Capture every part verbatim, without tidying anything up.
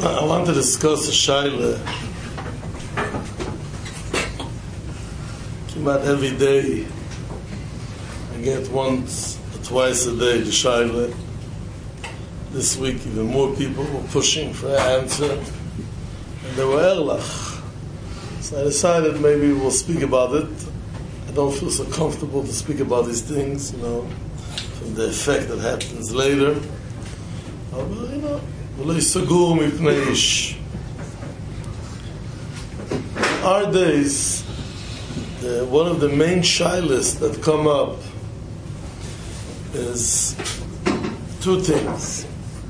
I want to discuss a shaila. About every day, I get once or twice a day the shaila. This week, even more people were pushing for an answer, and they were erlach. So I decided maybe we'll speak about it. I don't feel so comfortable to speak about these things, you know, from the effect that happens later. But, you know, our days, the, one of the main shilas that come up is two things.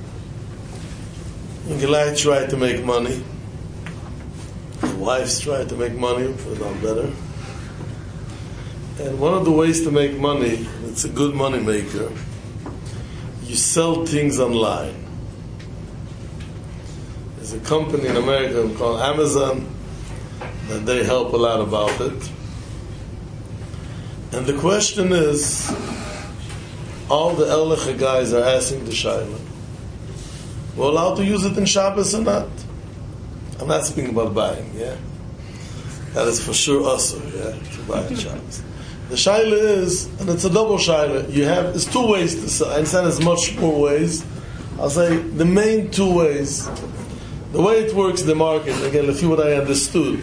Guys try to make money. The wives try to make money for them better. And one of the ways to make money, it's a good money maker, you sell things online. There's a company in America called Amazon that they help a lot about it. And the question is, all the Ellecha guys are asking the Shaila, we're allowed to use it in Shabbos or not? I'm not speaking about buying, yeah? That is for sure also, yeah, to buy in Shabbos. The Shaila is, and it's a double Shaila, you have, there's two ways to sell. I understand there's much more ways. I'll say the main two ways. The way it works in the market, again, if you what I understood,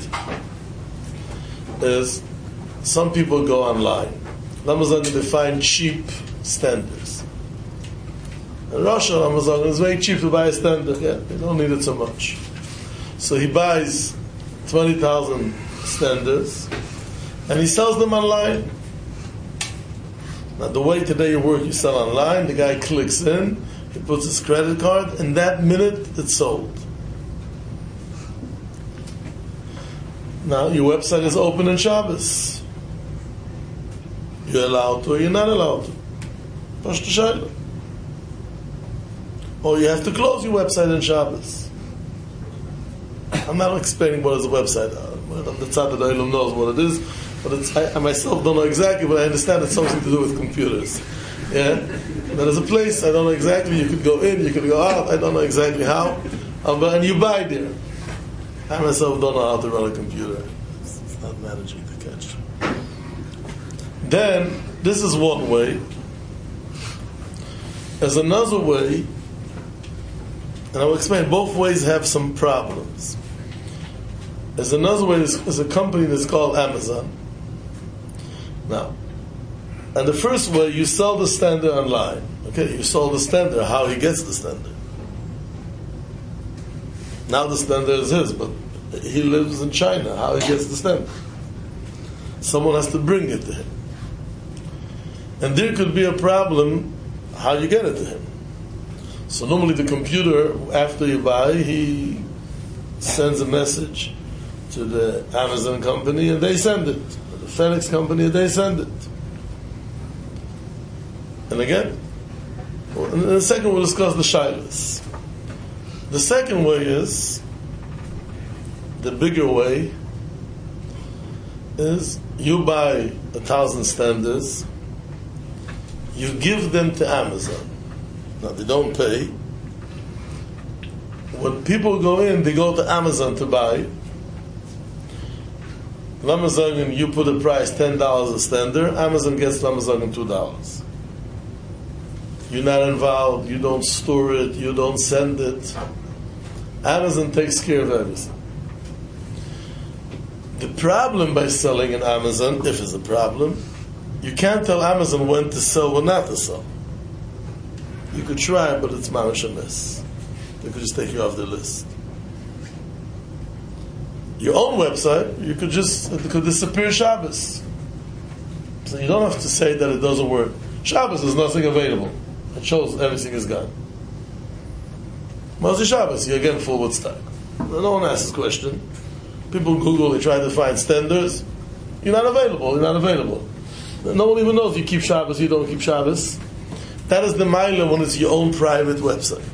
is some people go online. Amazon, they find cheap standards. In Russia, Amazon is very cheap to buy a standard. Yeah, they don't need it so much. So he buys twenty thousand standards and he sells them online. Now, the way today you work, you sell online, the guy clicks in, he puts his credit card, and that minute it's sold. Now, your website is open on Shabbos. You're allowed to or you're not allowed to. Push the Shaila. Or you have to close your website on Shabbos. I'm not explaining what is a website. The tzad of the Olam knows what it is, but it's, I, I myself don't know exactly, but I understand it's something to do with computers. Yeah? There is a place, I don't know exactly, you could go in, you could go out, I don't know exactly how, um, but, and you buy there. I myself don't know how to run a computer. It's, it's not managing to catch. Then, this is one way. There's another way, and I will explain, both ways have some problems. There's another way, there's a company that's called Amazon. Now, and the first way, you sell the standard online. Okay, you sell the standard, how he gets the standard. Now the standard is his, but he lives in China. How he gets the standard? Someone has to bring it to him. And there could be a problem how you get it to him. So normally the computer, after you buy, he sends a message to the Amazon company and they send it. The FedEx company, they send it. And again, in the second we'll discuss the shilas. The second way is, the bigger way, is you buy a thousand standards, you give them to Amazon. Now they don't pay. When people go in, they go to Amazon to buy. Amazon, you put a price ten dollars a standard, Amazon gets to Amazon two dollars. You're not involved, you don't store it, you don't send it. Amazon takes care of everything. The problem by selling in Amazon, if it's a problem, you can't tell Amazon when to sell or not to sell. You could try, but it's mamash a mess. They could just take you off the list. Your own website, you could just, it could disappear Shabbos. So you don't have to say that it doesn't work. Shabbos, there's nothing available. It shows everything is gone. Moshe Shabbos, you're again full with stock. No one asks this question. People Google, they try to find standards. You're not available, you're not available. No one even knows you keep Shabbos, you don't keep Shabbos. That is the milah when it's your own private website.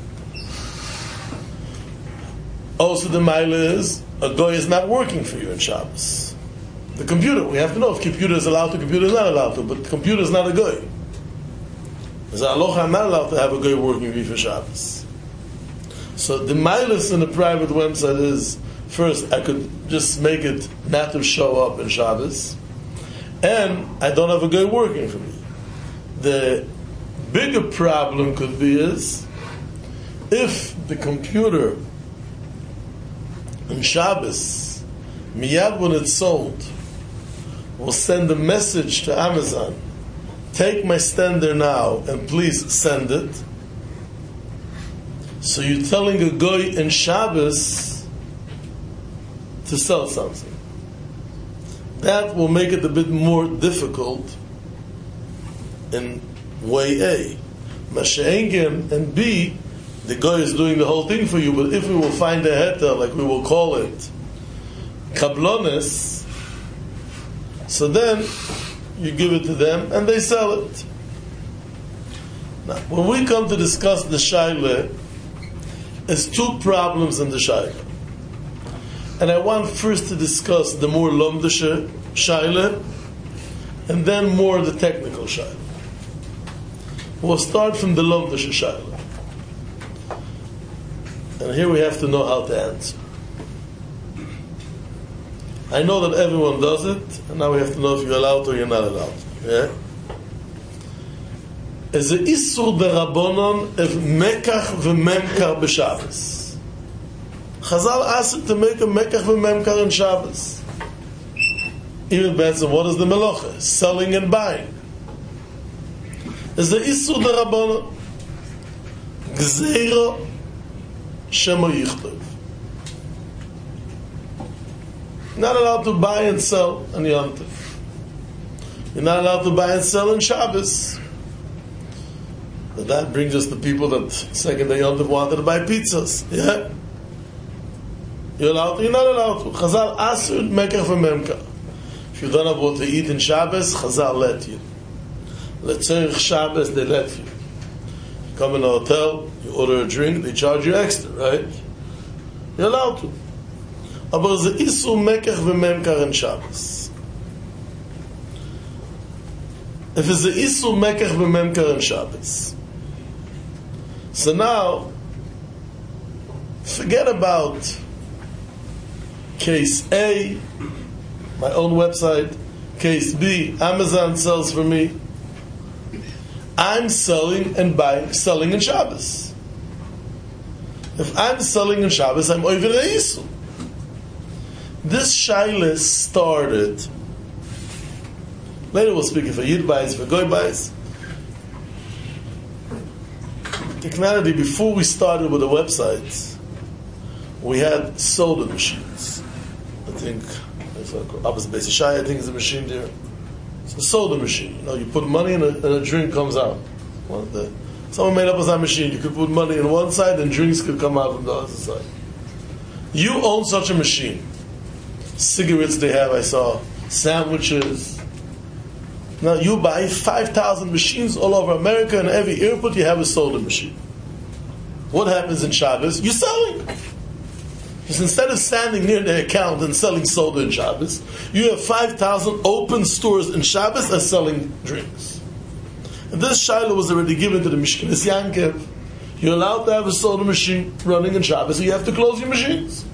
Also the milah is, a goy is not working for you in Shabbos. The computer, we have to know if computer is allowed to, computer is not allowed to, but the computer is not a goy. As a aloha, I'm not allowed to have a goy working for you for Shabbos. So the milas in a private website is, first, I could just make it not to show up in Shabbos, and I don't have a guy working for me. The bigger problem could be is, if the computer in Shabbos, miyad when it's sold, will send a message to Amazon, take my stander now and please send it. So you're telling a guy in Shabbos to sell something. That will make it a bit more difficult in way A. Masha'engen, and B, the guy is doing the whole thing for you, but if we will find a heter, like we will call it, kablones, so then you give it to them and they sell it. Now, when we come to discuss the shaila, there's two problems in the shaila. And I want first to discuss the more lomdische shaila, and then more the technical shaila. We'll start from the lomdische shaila. And here we have to know how to answer. I know that everyone does it, and now we have to know if you're allowed or you're not allowed. Yeah? Is a isur derabonon of mekach v'memkar b'Shabbos. Chazal asked to make a mekach v'memkar in Shabbos. Even Benson, what is the melacha? Selling and buying. Is a isur derabonon gzeira shema yichtov. Not allowed to buy and sell on Yom Tov. You're not allowed to buy and sell on Shabbos. But that brings us to people that second day Yom Tov wanted to buy pizzas. Yeah? You're allowed to, you're not allowed to. Chazal asur mekach v'memkar. If you don't have what to eat in Shabbos, Chazal let you. Letzerich Shabbos, they let you. You come in a hotel, you order a drink, they charge you extra, right? You're allowed to. Aber ze isu mekach v'memkar in Shabbos. If it's a isu mekach v'memkar in Shabbos, so now forget about case A, my own website, case B, Amazon sells for me. I'm selling and buying, selling in Shabbos. If I'm selling in Shabbos, I'm over the isu. This shaila started. Later we'll speak if a yid buys, if a goy buys. Technology, before we started with the websites, we had soda machines. I think, Abbas Beis Yishai, I think is a machine there. It's a soda machine. You know, you put money in a, and a drink comes out. Well, the, someone made up a machine. You could put money on one side and drinks could come out from the other side. You own such a machine. Cigarettes they have, I saw, sandwiches. Now you buy five thousand machines all over America, and every airport you have a soda machine. What happens in Shabbos? You're selling. Because instead of standing near the account and selling soda in Shabbos, you have five thousand open stores in Shabbos and selling drinks. And this shaila was already given to the Mishkenes Yankev. You're allowed to have a soda machine running in Shabbos, so you have to close your machines.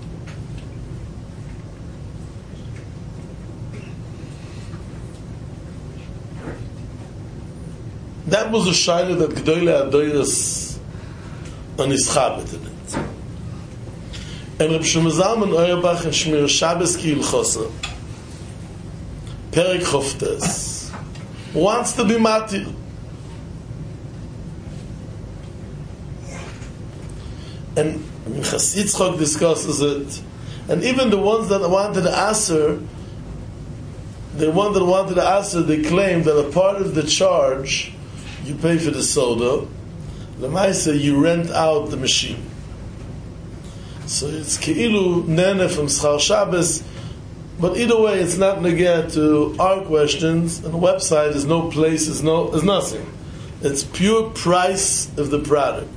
That was a shaila that G'dolei Adoyos unischabeted it. And Reb Shlomo Zalman Auerbach in Shmir Shabbos Ki Hilchosa, Perek Choftes, wants to be matir. And Minchas Yitzchok discusses it. And even the ones that wanted to answer, the one that wanted to answer, they claim that a part of the charge you pay for the soda, Lemaisa, you rent out the machine. So it's Keilu Nene from Schar Shabbos, but either way, it's not negate to our questions, and the website is no place, is no, is nothing. It's pure price of the product.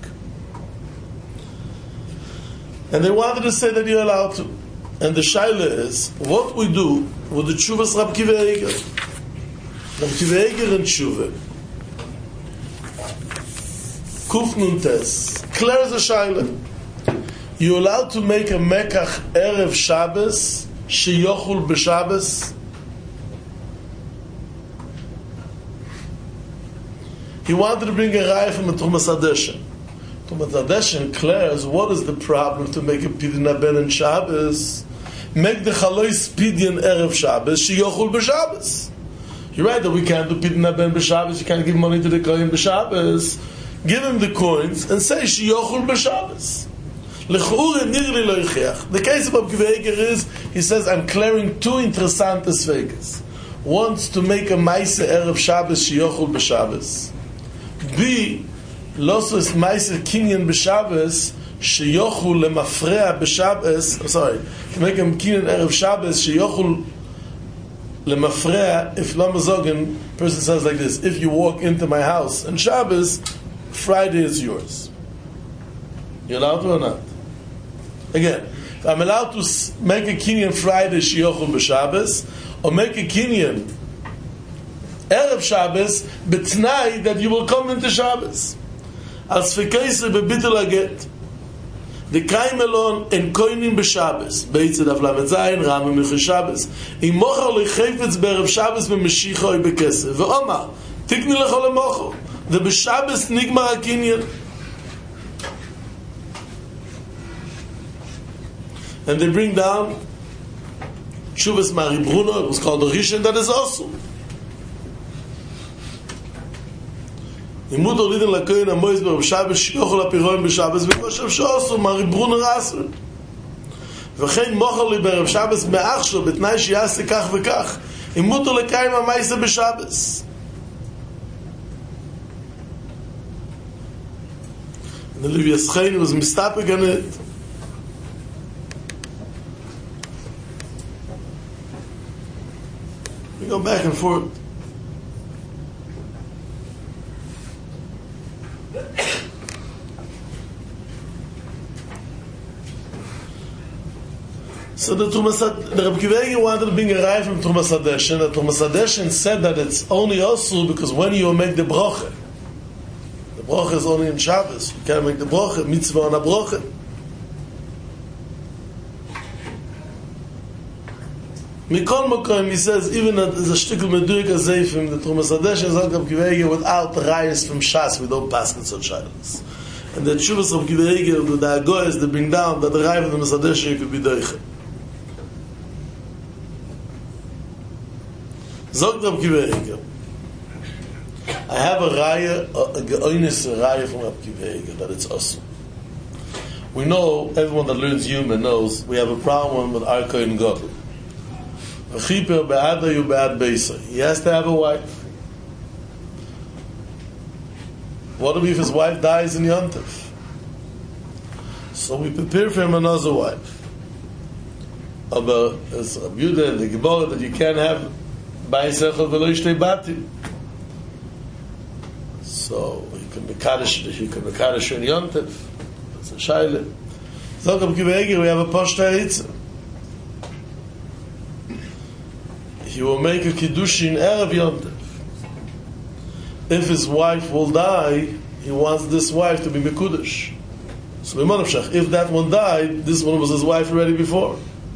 And they wanted to say that you're allowed to. And the shaila is, what we do with the Tshuvas Rab Kiva Eiger. Rab Kiva Eiger and Tshuva. Kuf Nun Tes. Clear as a shaila. You're allowed to make a mekach erev Shabbos sheyochul b'Shabbos. He wanted to bring a raya from a Trumas Hadeshen. Trumas Hadeshen declares, what is the problem to make a pidyon haben on Shabbos? Make the chalois pidyon erev Shabbos sheyochul b'Shabbos. You're right that we can't do pidyon haben b'Shabbos. You can't give money to the kohen b'Shabbos. Give him the coins and say sheyochul b'Shabbos. The case of Rabbi Akiva Eiger is, he says, I'm clearing two interessante svegas. Wants to make a maise erev Shabbos sheyochul b'Shabbos. B, losos maise kinyan b'Shabbos sheyochul lemafreya b'Shabbos. I'm sorry, to make a kinyan erev Shabbos sheyochul lemafreya. If lamazogen, person says like this: if you walk into my house on Shabbos, Friday is yours. You allowed to or not? Again, if I'm allowed to make a kinyan Friday sheyochul b'Shabbos, or make a kinyan erev Shabbos b'tnai that you will come into Shabbos. As fekaisa bebitul aget, the kaimelon en koinim b'Shabbos, beitzed avlamet zayin rama michel Shabbos. Im mochar lechayfetz b'erev Shabbos b'meshicha oy b'kesef. Ve'omar tikni lecho lemocho. The b'Shabbos nigmar hakinyan. And they bring down Shuvas Mari Bruno, it was called the Rishon, that is also. Imut olidin lakoyin amoiz b'Rav Shabbos shiyochol apiroim b'Shabbos v'koshev she'osu Mari Bruno Raser. V'chein mochal li b'Rav Shabbos me'ach shlo b'tnai sheyase kach v'kach. Imut olekayim ha'maisa b'Shabbos. And the Levi Yischain was mistapek on it. We go back and forth. So the Trumas, the Rabbi Akiva Eiger wanted to bring a raya from Trumas Hadeshen. The Trumas Hadeshen said that it's only also because when you make the broche, the broche is only in Shabbos. You can't make the broche, mitzvah on a broche. Mikol Mokoim, he says, even that there's a shtickle medurik azayfim, the Trumas Hadeshen is like Rabbi Akiva Eiger without the rayas from Shas, we don't pass it such items. And the Shuvas Rabbi Akiva Eiger, the Dagoyes, they bring down that the raya of the Trumas Hadeshen could be doiche. Zog Rabbi Akiva Eiger, I have a raya, a geonis raya from Rabbi Akiva Eiger, that it's awesome. We know, everyone that learns human knows, we have a problem with our kohen gadol. He has to have a wife. What if his wife dies in Yontif? So we prepare for him another wife. But it's a Yehuda, the Gemara, that you can't have Ba'isechel v'lo ishtei batim. So he can be Kaddish, he can be Kaddish in Yontif. It's a shaila. So Rabbi Akiva Eiger, we have a Pashta Eitzah. He will make a kiddushin erev Yontif. If his wife will die, he wants this wife to be mekudesh. So if that one died, this one was his wife already before.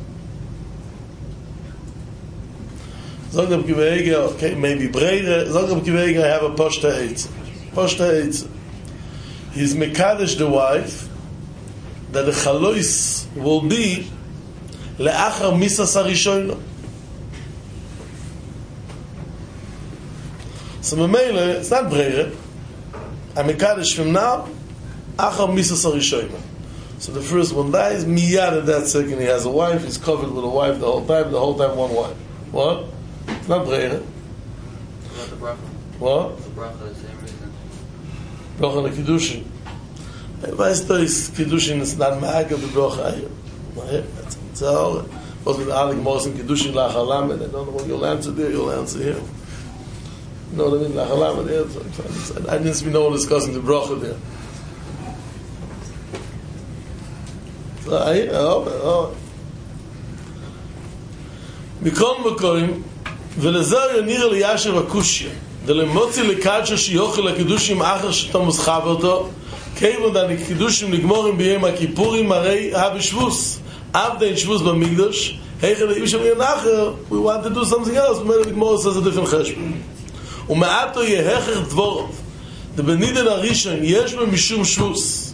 Zog Rabbi Akiva Eiger, okay, maybe breire. Zog Rabbi Akiva Eiger, I have a Pashta Eitzah. Pashta Eitzah. He's mekadesh the wife that the chalois will be le'achar misas harishono. So Mamela, it's not breire. I'm mekadesh from now, achar misas harishono. So the first one dies, miyad at that second he has a wife, he's covered with a wife the whole time, the whole time one wife. What? It's not breire. What about the bracha? What? The bracha, the same reason. Bracha on the kiddushin. Weißt du, is kiddushin is not ma'akev the bracha. It's all. What's with the Alik Mos and kiddushin lachar lamed? I don't know what you'll answer there, you'll answer here. You know what I mean? Lachar lamed there. I didn't see no one discussing the bracha there. So I, oh, oh. Mikol Mokoim, ולזר יניר אלישב הקושיה, דלמוציא לקדשה שיוכל הקידושים אחר שאתה מסחב אותו, כיוון דני קידושים נגמורים ביום הכיפורים הרי הבשבוס עבדה in Shavuos במקדש היכל אם שמיר נחר we want to do something else ומילא נגמור says a different חשבון ומעטו יהיה הכר דבורוב דבנידן הראשון יש בו משום שבוס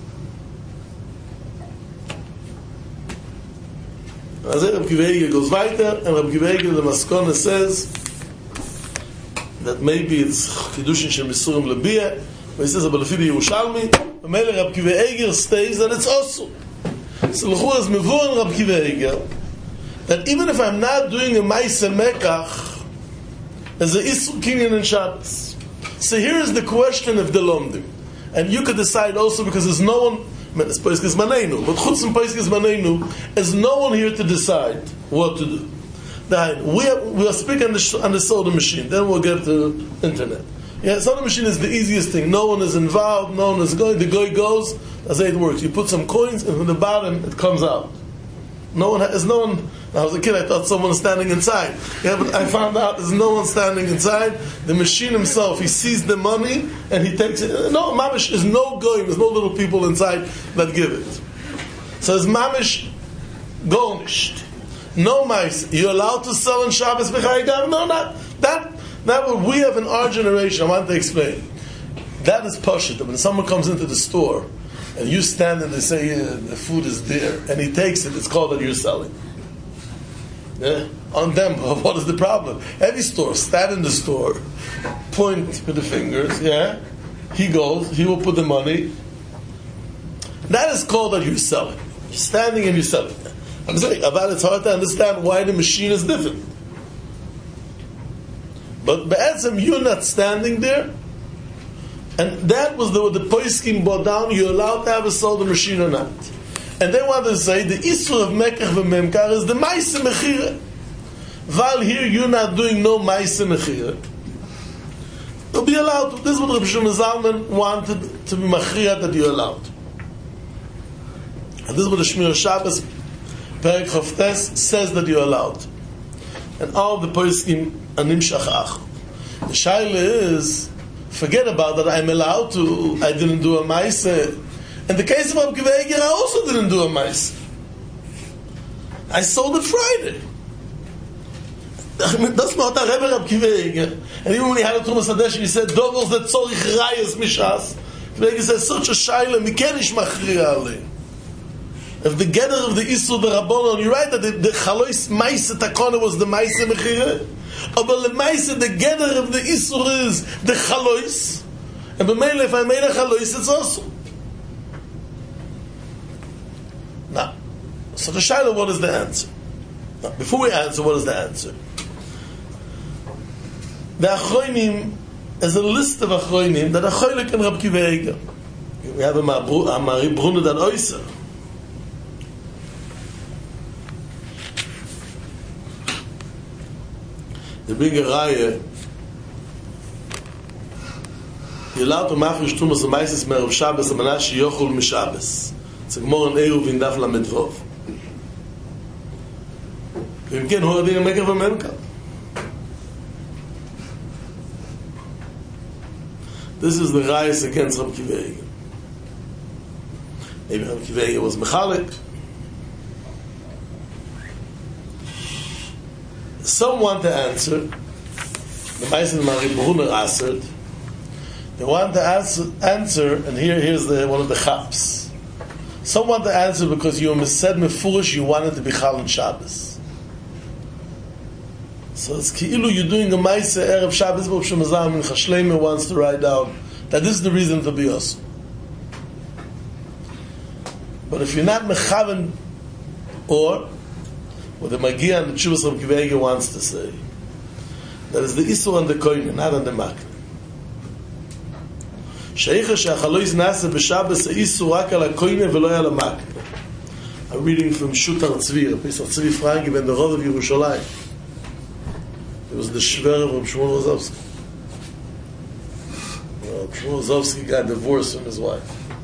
אז Reb Akiva Eiger goes weiter and Reb Akiva Eiger the Maskona says that maybe it's Kiddushin shel Misurim Lebiyah but he says but lefi the Yerushalmi ומילא Reb Akiva Eiger stays that it's also so l'chu as mevur Reb Akiva Eiger that even if I'm not doing a Maaseh Mekach there's a Isur Kinyan and Shabbos. So here is the question of the Lomdim and you could decide also because there's no one but chutz from Pesach Manenu, there's no one here to decide what to do. That we are, we are speaking on the, on the soda machine. Then we'll get to internet. Yeah, soda machine is the easiest thing. No one is involved. No one is going. The guy goes. That's how it works. You put some coins, and from the bottom it comes out. No one has no one. When I was a kid, I thought someone was standing inside. Yeah, but I found out there's no one standing inside. The machine himself, he sees the money and he takes it. No, mamish is no going. There's no little people inside that give it. So it's mamish gornished. No mice. You're allowed to sell in Shabbos b'chayigam? No, not that. That what we have in our generation. I want to explain. That is pashut. When someone comes into the store and you stand and they say yeah, the food is there and he takes it, it's called that you're selling. Yeah? On them, what is the problem? Every store, stand in the store, point with the fingers, yeah? He goes, he will put the money. That is called that you're selling. You're standing and you're selling. I'm saying, about it's hard to understand why the machine is different. But Be'etzem, you're not standing there, and that was the, the Poskim brought down, you're allowed to have a sold machine or not. And they want to say the Isur of Mekach v'Memkar is the Maaseh Mechira. While here you're not doing no Maaseh Mechira, you'll be allowed to. This is what Rabbi Shimon Zalman wanted to be Mechira, that you're allowed. And this is what the Shmir Shabbos Perek Chavtes says that you're allowed. And all the Poskim Anim Shachach. The Shaila is, forget about that, I'm allowed to, I didn't do a Maaseh. In the case of Reb Akiva Eiger, I also didn't do a Maaseh. I sold it Friday. That's not a Rebbe Reb Akiva Eiger. And even when he had a Trumas Hadesh, he said, Dovos that tzorich rayas mishas. Reb Eiger says, such a shaila, mikenish machriya alei. If the gather of the Isur, the Rabbanon, you're right that the, the Chalois Maaseh Takona was the Maaseh Mechira. But the Maaseh, the gather of the Isur is the Chalois. And b'meila, if I made a Chalois, it's also. Now, so the Shaila, what is the answer? Now, before we answer, what is the answer? The Achroinim is a list of Achroinim that are Choylek and Reb Akiva Eiger. We have a Mari Brunner that Oyser. They bring a Raya. You're allowed to machrish Tumas and Maises Me'erev Shabbos and Manash Yochul Mishabbos. It's a Gemara in Eruv in Daf Lamed Vov. V'im ken hu adin Mekach v'Memkar. This is the Rayas against Reb Akiva Eiger. Maybe Reb Akiva Eiger was Mechalik. Some want to answer. The Maises Mari Brunner answered. They want to answer, answer and here, here's the, one of the chaps. Some want to answer because you said mefurish you wanted to be Chal on Shabbos. So it's ki'ilu you're doing a Maaseh Erev Shabbos, but Shemazam and Chashlemer wants to write down that this is the reason to be us. But if you're not mechaven, or what the Magia and the Chuvas of Akiva Eiger wants to say, that is the Isur on the Koine, not on the Makne. Sheicha she'achalois nasa b'Shabbos ha'isur rak al ha'koine v'lo al ha'makne. I'm reading from Shutar Tzvi, a piece of Tzvi Franki ben the Rov of Yerushalayim. It was the Shver of Shmuel Rozovsky. Well, Shmuel Rozovsky got divorced from his wife.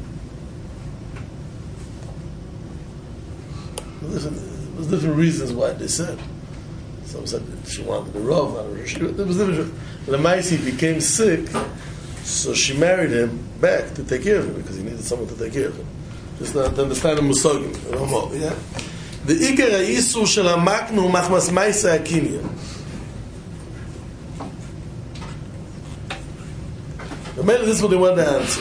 There was different reasons why they said. Some said that she wanted the Rov. There was different. The Maisi became sick. So she married him back to take care of him because he needed someone to take care of him. Just not to understand the musogim. Yeah? The Iker HaYisur shel HaMakna hu machmas ma'aseh HaKinyan. Maybe this is what they want to answer.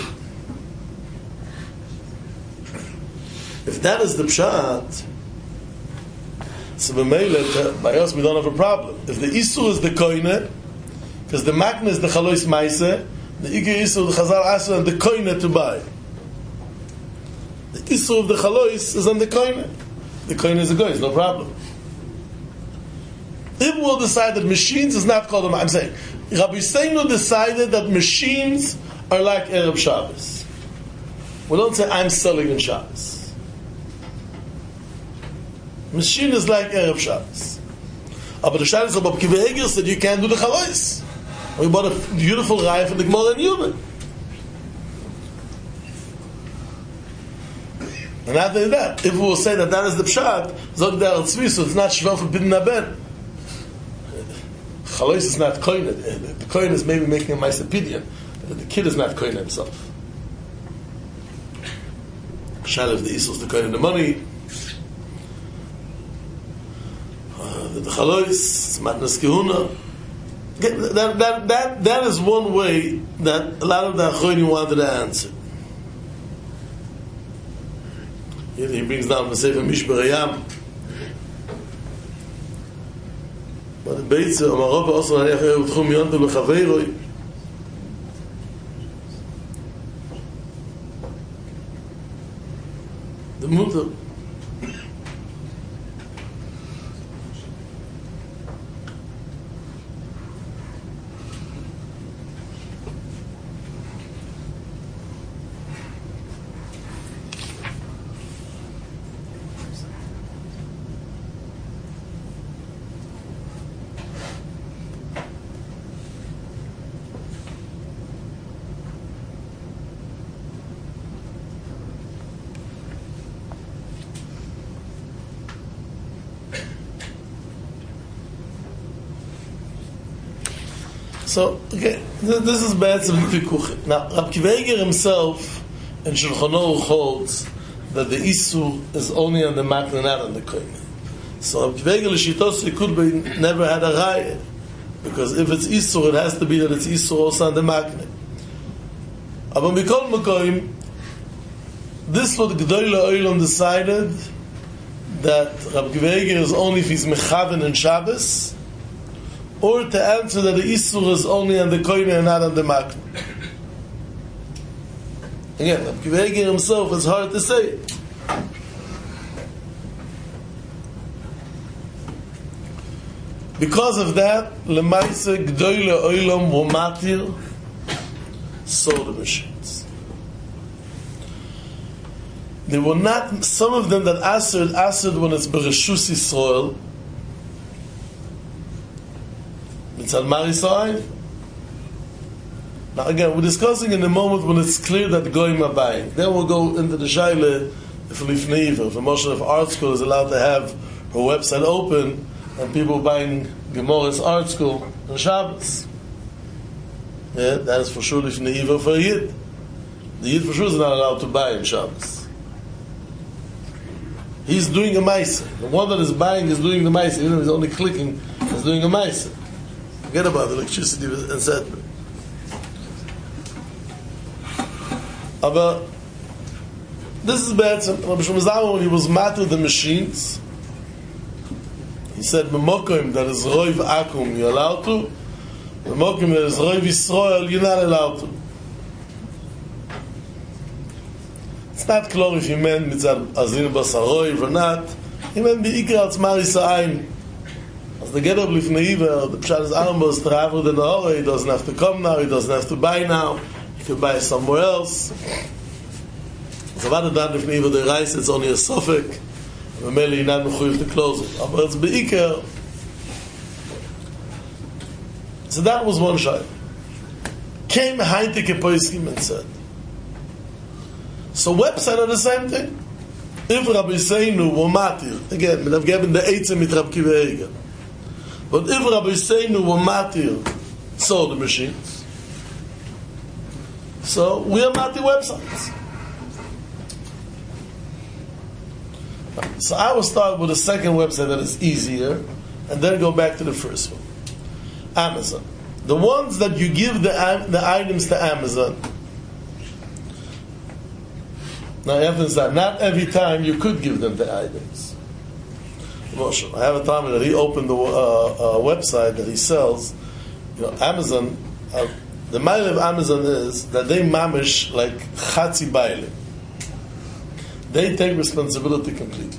If that is the pshat, so b'meila, by us we don't have a problem. If the Isur is the koine, because the makna is the chalois ma'aseh, the Iker Isur, the Chazal Asur, and the koine to buy. The Isur of the chalois is on the koine. The koine is a goy, it's no problem. If we'll decide that machines is not called a, I'm saying, Rabbi Seinu decided that machines are like Erev Shabbos. We don't say I'm selling in Shabbos. Machine is like Erev Shabbos. But the Shabbos of Rabbi Akiva Eiger said you can't do the chalois. We bought a beautiful raya for the Gemara and Yuma. And after that, if we will say that that is the pshat, Zog der Tzvi, so it's not Shvel for Bidin Aben. Chalois is not koine. The koine is maybe making a ma'aseh. The kid is not koine himself. Shal if the Isur is the koine the money. Uh, the chalois, it's matnas kehuna. That, that, that, that is one way that a lot of the Achronim wanted to answer. He brings down the Sefer Mishbar Hayam. But the Beitza, Amarov also naniach erev tchum yontel b'chaveiroi. The mutter. So, okay, this is bad some Vikuch. Now, Rabbi Akiva Eiger himself in Shulchan Aruch holds that the Isur is only on the Makna, not on the Koine. So Rabbi Akiva Eiger l'shitos could be never had a raya, because if it's Isur, it has to be that it's Isur also on the Makna. Aber mikol makoim, this what Gedolei Olam decided that Rabbi Akiva Eiger is only if he's mechaven in Shabbos, or to answer that the Isur is only on the koine and not on the makna. Again, Rabbi Akiva Eiger himself, it's hard to say. Because of that, Lemaise Gedolei Olam were matir soda machines. They were not, some of them that asered, asered when it's Bereshus Yisrael, Now again, we're discussing in the moment when it's clear that the goyim are buying. Then we'll go into the shaila if Lifnei Iver, if a Moshe of Art School is allowed to have her website open and people buying Gemara's Art School on Shabbos. Yeah, that is for sure Lifnei Iver for a Yid. The Yid for sure is not allowed to buy in Shabbos. He's doing a ma'aseh. The one that is buying is doing the ma'aseh. Even if he's only clicking, he's doing a ma'aseh. Forget about the electricity and settlement. But this is bad. Rabbi Shlomo Zalman, when he was mad with the machines, he said, "B'mokim that is roiv akum, you're allowed to. B'mokim that is roiv Yisrael, you're not allowed to." It's not clear if he meant mitzad azin basaroiv or not. He meant be'ikar atzmar yisa'ayin. As the get up Lifnei Iver, the pshat is Arambos traveled in the hora, he doesn't have to come now, he doesn't have to buy now, he could buy somewhere else. So what done Lifnei Iver, the rice, it's only a suffix, and maybe you're not mechuyev to close it. But it's beikar. So that was one shayla. Came Heineke Poiskim and said, so website are the same thing. If Rabbi Seinu were matir, again, I've given the eitzim mit Rabbi Akiva Eiger. But if Rabbi Seinu were matir sold the machines, So we are not the websites. So I will start with the second website that is easier, and then go back to the first one. Amazon. The ones that you give the the items to Amazon. Now, you have to understand, not every time you could give them the items. I have a time that he opened the uh, uh, website that he sells. You know, Amazon. Uh, the mile of Amazon is that they mamish like chatzi bailim. They take responsibility completely.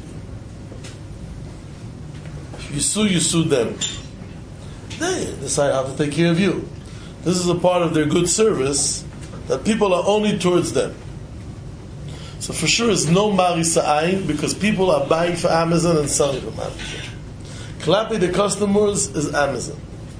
If you sue, you sue them. They decide how to take care of you. This is a part of their good service that people are only towards them. So for sure it's no marisa ayin because people are buying for Amazon and selling from Amazon. Clapping the customers is Amazon.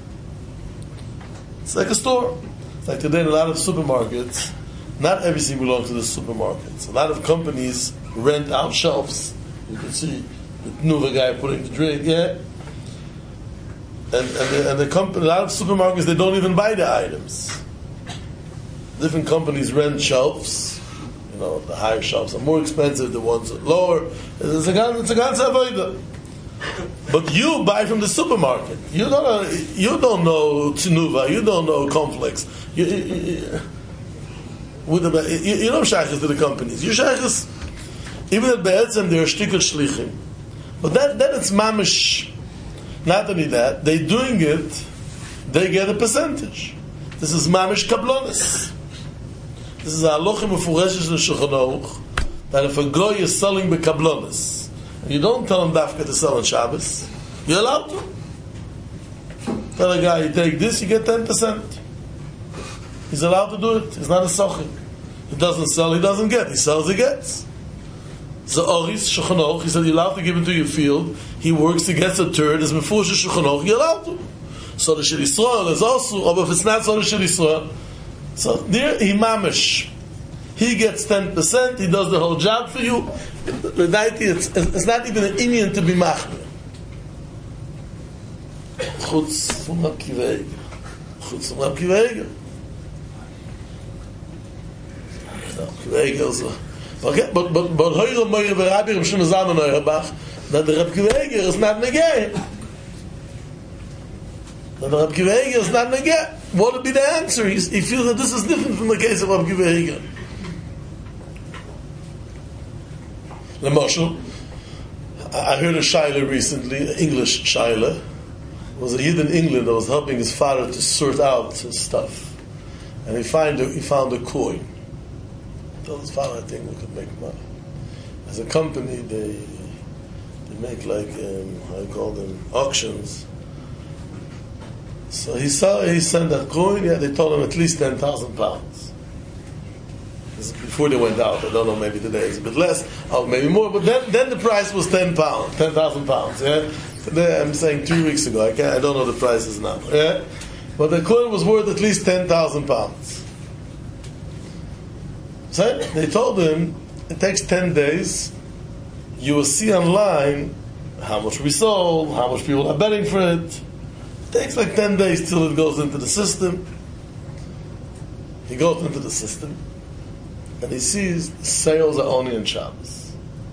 It's like a store. It's like today in a lot of supermarkets, not everything belongs to the supermarkets. A lot of companies rent out shelves. You can see the Nuva guy putting the drink, yeah? And, and, the, and the company, a lot of supermarkets, they don't even buy the items. Different companies rent shelves. You know, the higher shelves are more expensive, the ones that are lower. It's a it's a ganze avoida. But you buy from the supermarket. You don't you don't know Tnuva. You don't know Complex. You, you, you, with the, you, you know shaykhs to the companies. You shaykhs, even at Be'etzem, they're shtikel shlichim. But that then it's mamish. Not only that, they're doing it, they get a percentage. This is mamish kablonis. This is a halacha mefureshes in Shulchan Aruch that if a goy is selling bekablonis, and you don't tell him dafka to sell on Shabbos, you're allowed to. Tell a guy, you take this, you get ten percent. He's allowed to do it. He's not a sochim. He doesn't sell, he doesn't get. He sells, he gets. So Oris, Shulchan Aruch, he said, you're allowed to give it to your field. He works, he gets a third, is mefureshes Shulchan Aruch, you're allowed to. So the Shel Yisrael is also, or if it's not so the Shel Yisrael, so there, he mamish. He gets ten percent, he does the whole job for you. It's, it's not even an Indian to be machmir. Chutz from Rab Kiva Eiger. Chutz from Rab Kiva Eiger. Rab Kiva Eiger also. Okay, but, but, but, Hoyre Moire Rabbi Reb Shimon Zalman Auerbach, that the Rab Kiva Eiger is not negay. That the Rab Kiva Eiger is not negay. What would be the answer? He, he feels that this is different from the case of Rab Kiva Eiger. L'moshel, I heard a shaila recently, an English shaila. It was a Yid in England that was helping his father to sort out his stuff. And he, find a, he found a coin. He told his father, I think we could make money. As a company, they they make like, um, how do you call them, auctions. So he saw, he sent that coin, yeah, they told him at least ten thousand pounds. This is before they went out, I don't know, maybe today it's a bit less, or maybe more, but then, then the price was ten pounds, ten thousand pounds, yeah? Today, I'm saying three weeks ago, I can't, I don't know the prices now, yeah? But the coin was worth at least ten thousand pounds. So they told him, it takes ten days, you will see online how much we sold, how much people are betting for it. It takes like ten days till it goes into the system. He goes into the system, and he sees sales are only on Shabbos.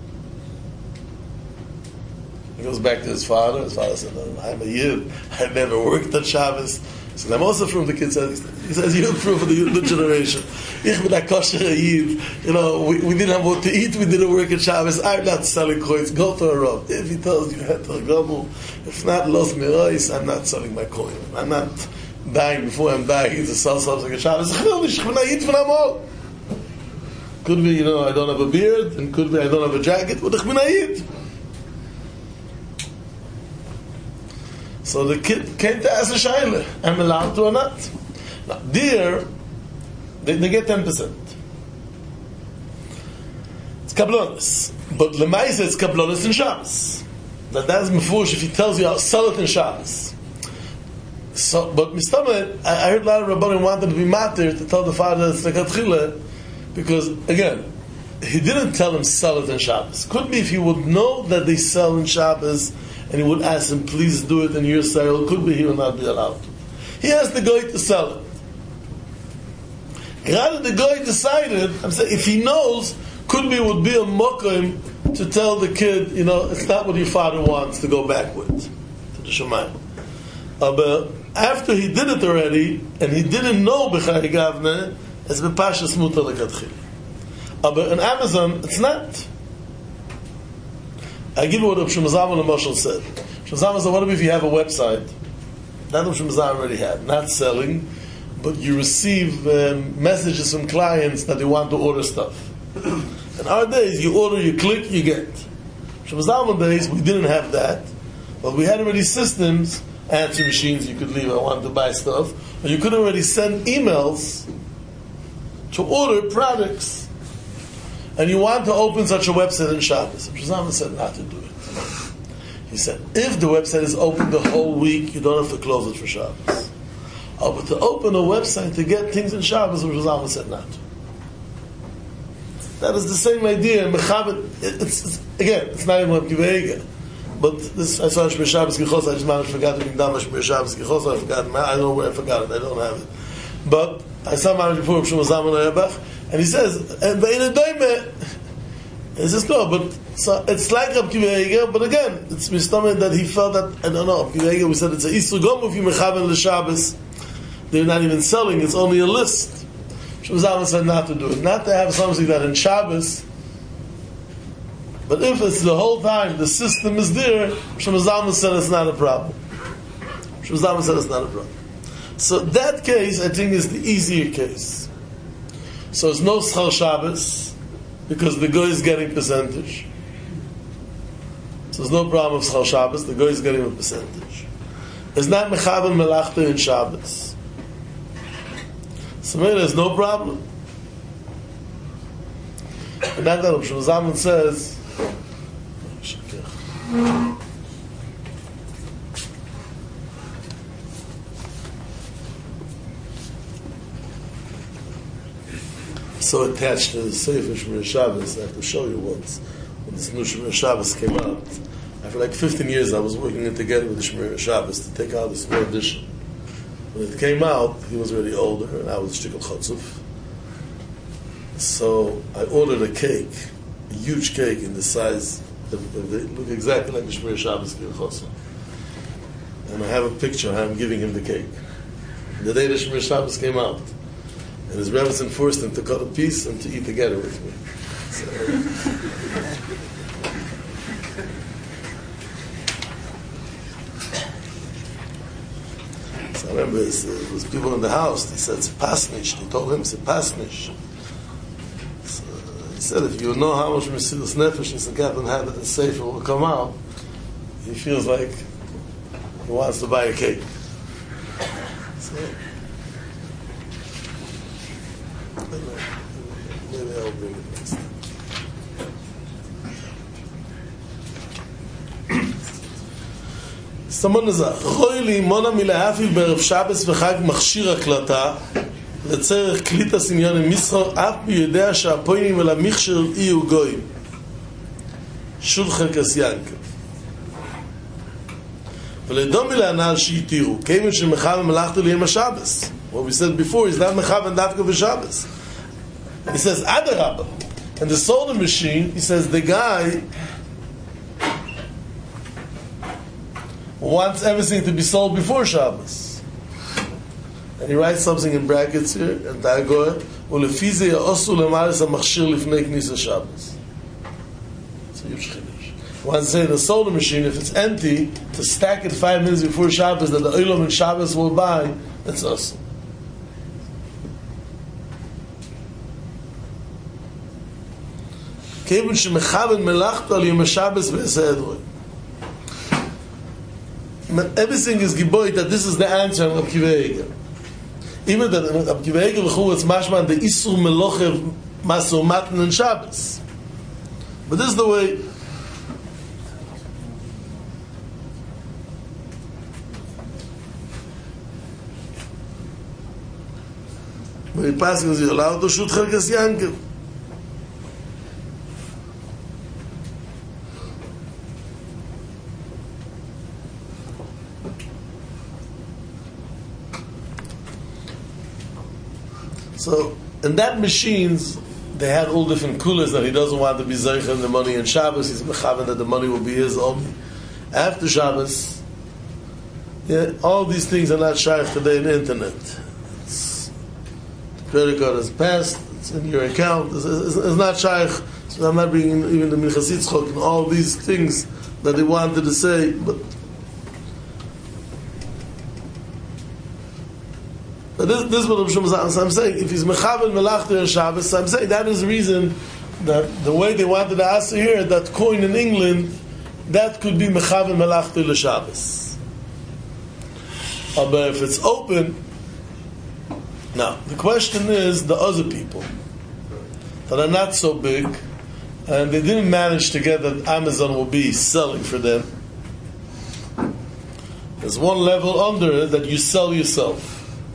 He goes back to his father. His father said, no, I'm a Yid. I never worked on Shabbos. He said, I'm also from the kid. He says, you're from the new generation. Ich bin a kosher Yid. You know, we, we didn't have what to eat. We didn't work on Shabbos. I'm not selling coins. Go to a Rav. If he tells you, head to a Gomel. If not, Los Mirais, I'm not selling my coin. I'm not dying before I'm dying to sell something on Shabbos. Could be, you know, I don't have a beard, and could be I don't have a jacket, but ich bin a Yid. So the kid came to ask a shaila, am I allowed to or not? Now, there, they, they get ten percent. It's kablonis. But lemaisa, it's kablonis in Shabbos. That that's mefush if he tells you, I'll sell it in Shabbos. So, but Mistama, I, I heard a lot of Rabbanim wanted to be matir to tell the father it's like a tchila, because, again, he didn't tell him sell it in Shabbos. Could be if he would know that they sell in Shabbos, and he would ask him, please do it in your sale, could be he will not be allowed to. He has the guy to sell it. Rather, the guy decided, I'm saying, if he knows, could be would be a mokim to tell the kid, you know, it's not what your father wants to go back with to the Shemayim. Uh, but after he did it already, and he didn't know b'chai gavne, it's b'pashas mutar l'katchil. Uh, but on Amazon, it's not. I give you what Rav Shlomo Zalman Lamashal said. Rav Shlomo Zalman said, what if you have a website that Rav Shlomo Zalman already had, not selling, but you receive um, messages from clients that they want to order stuff. In our days, you order, you click, you get. Shlomo Zalman days, we didn't have that, but we had already systems, answer machines, you could leave, I wanted to buy stuff, and you could already send emails to order products. And you want to open such a website in Shabbos. Shlomo Zalman said not to do it. He said, if the website is open the whole week, you don't have to close it for Shabbos. Oh, but to open a website to get things in Shabbos, Shlomo Zalman said not to. That is the same idea. It's, it's, again, it's not even Reb Akiva Eiger. But this, I saw Shmir Shabbos Gichos, I just managed to forget to bring down Shmir Shabbos Gichos, I forgot, I don't know where I forgot it, I don't have it. But I saw managed before Reb Shlomo Zalman Auerbach, and he says, and Be'in Adoime, he says, no, but so it's like Reb Akiva Eiger, but again, it's mistamid that he felt that, I don't know, Reb Akiva Eiger, we said it's a Isur Gomu if you mechaven l'Shabbos, they're not even selling, it's only a list. Shlomo Zalman said not to do it, not to have something that in Shabbos, but if it's the whole time, the system is there, Shlomo Zalman said it's not a problem. Shlomo Zalman said it's not a problem. So that case, I think, is the easier case. So it's no Schal Shabbos, because the guy is getting percentage. So there's no problem of Schal Shabbos, the guy is getting a percentage. It's not Mechaben Melachta in Shabbos. So maybe there's no problem. And that Rav Shlomo Zalman says, so attached to the Sefer Shmir Shabbos, I have to show you once. When this new Shmir Shabbos came out, after like fifteen years I was working it together with the Shmir Shabbos to take out this new edition. When it came out, he was already older, and I was Shtikl Chotzuf. So I ordered a cake, a huge cake in the size of, of the, look exactly like the Shmir Shabbos Chotzuf. And I have a picture of him giving him the cake. The day the Shmir Shabbos came out, and his Rebbetzin forced him to cut a piece and to eat together with me. So, so I remember it was people in the house. He said, it's pasnish. He told him, it's a pasnish. So he said, if you know how much Mesilas Nefesh and Sakatim had in the Sefer will come out, he feels like he wants to buy a cake. So, maybe I'll bring it next time. Someone is a Choy mona milahafil בערב שבס וחג מכשיר הקלטה לצורך קליטה סמיון עם מסחר אף ביודע שהפוינים אל המכשיר יהיו גויים. שולחן כסיינקב. ולדומי להנהל שהתירו, כיוון שמחב מלאכתו ליום השבס. What we said before is not mechav and dafka v'Shabbos. He says Adarabah, and the soldering machine. He says the guy wants everything to be sold before Shabbos, and he writes something in brackets here and Dagoy ulefize yaosu lemaris hamachshir lifnei knisa Shabbos. So huge chiddush. He wants to say the soldering machine, if it's empty, to stack it five minutes before Shabbos that the olam and Shabbos will buy. That's awesome. Kevin shemechaven melachto al yom Shabbos ve'esedroi. Everything is giboy that this is the answer of Reb Akiva Eiger. Even that Reb Akiva Eiger l'chur it's mashman the isur melochev masur matan and Shabbos. But this is the way. When he passes, you're allowed to shoot Chelkas Yankel. So And that machines, they had all different coolers that he doesn't want to be zeicher in the money in Shabbos. He's mechaven that the money will be his only after Shabbos. Yeah, all these things are not shaykh today in the internet. It's, the credit card is passed, it's in your account. It's, it's, it's not shaykh. So I'm not bringing even the Minchas Yitzchok and all these things that they wanted to say, but But this, this is what I'm saying. If he's mechaven melachta on Shabbos, I'm saying that is the reason that the way they wanted to ask here, that coin in England, that could be mechaven melachta le Shabbos. Uh, but if it's open, now the question is the other people that are not so big, and they didn't manage to get that Amazon will be selling for them. There's one level under it that you sell yourself.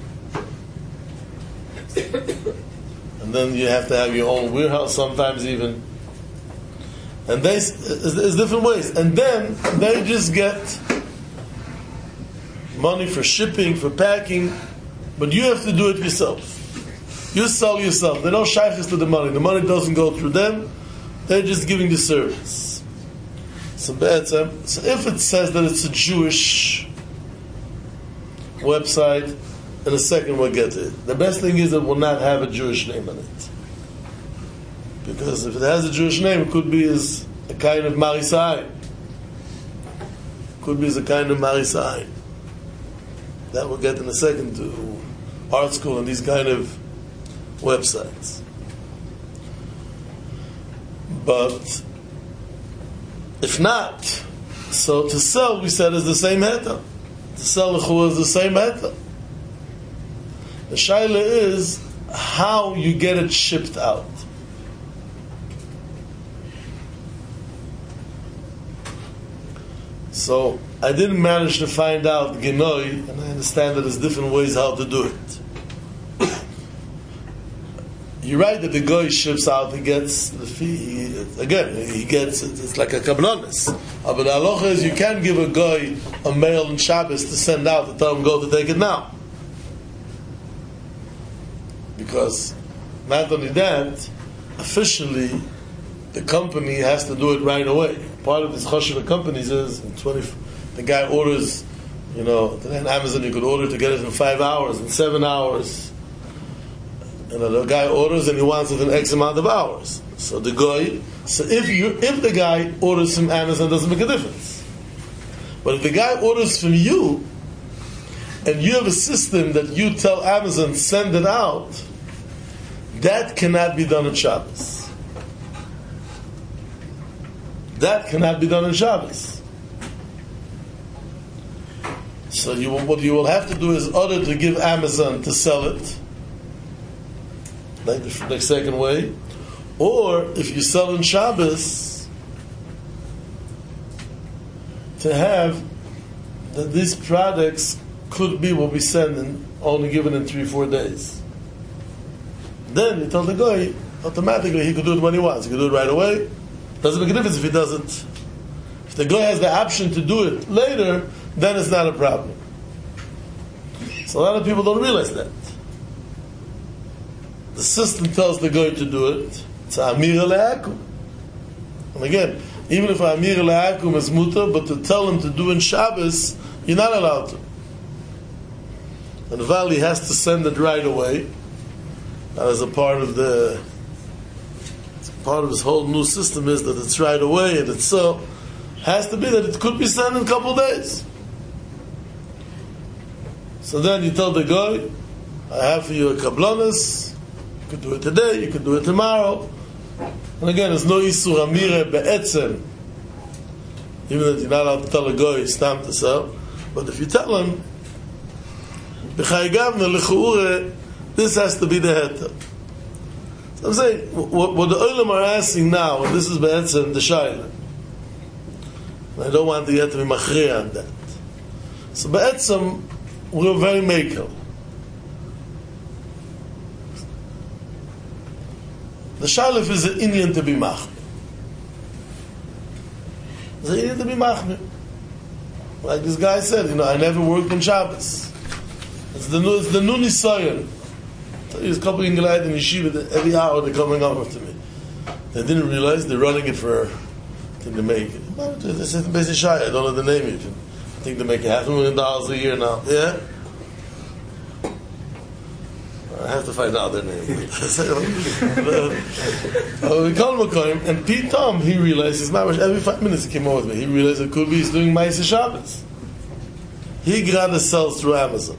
And then you have to have your own warehouse sometimes even. And they, there's different ways. And then they just get money for shipping, for packing, but you have to do it yourself. You sell yourself. They don't shaykhs to the money. The money doesn't go through them. They're just giving the service. So, so if it says that it's a Jewish website, in a second we'll get to it. The best thing is it will not have a Jewish name on it. Because if it has a Jewish name, it could be as a kind of Marisai. Could be as a kind of Marisai. That we'll get in a second to art school and these kind of websites. But if not, so to sell, we said, is the same heta. To sell the chua is the same heta. The shaila is how you get it shipped out. So I didn't manage to find out Genoi, and I understand that there's different ways how to do it. You're right that the guy ships out, he gets the fee. He, again, he gets it's like a kablonis. But the halacha is you can't give a guy a mail on Shabbos to send out to tell him go to take it now. Because not only that, officially the company has to do it right away. Part of this choshev of companies is in twenty the guy orders, you know, today on Amazon you could order to get it in five hours, in seven hours. And the guy orders and he wants it in X amount of hours. So the guy, so if you if the guy orders from Amazon, it doesn't make a difference. But if the guy orders from you, and you have a system that you tell Amazon send it out, that cannot be done on Shabbos. That cannot be done on Shabbos. So you will, what you will have to do is order to give Amazon to sell it, like the, the second way, or if you sell on Shabbos, to have that these products could be what we send and only given in three, four days. Then you tell the guy, automatically he could do it when he wants. He could do it right away. Doesn't make a difference if he doesn't. If the guy has the option to do it later, then it's not a problem. So a lot of people don't realize that. The system tells the guy to do it. It's Amir Le'akum. And again, even if Amir Le'akum is mutar, but to tell him to do in Shabbos, you're not allowed to. And Vali has to send it right away. As a part of the part of his whole new system is that it's right away, and it's so has to be that it could be sent in a couple of days. So then you tell the guy, I have for you a kablonis, you could do it today, you could do it tomorrow. And again, there's no isur amire be'etzem, even that you're not allowed to tell a guy it's time to sell. But if you tell him, b'chaygavna l'chu'ure, this has to be the heta. So I'm saying, what, what the Olam are asking now, and this is be'etzem the shayla, I don't want the yet to be machriya on that. So be'etzem, we're very makel. The shalif is an Indian to be machmir. It's an Indian to be machmir. Like this guy said, you know, I never worked on Shabbos. It's the, it's the new nisayon. There's a couple of guys in yeshiva that every hour they're coming over to me. They didn't realize they're running it for, I think they make, this is basically shy, I don't know the name even. I think they make half a million dollars a year now. Yeah? I have to find out their name. uh, we call him a coin, and Pete Tom, he realized, his mamash, every five minutes he came over with me, he realized it could be he's doing Ma'aseh Shabbos. He rather sells through Amazon.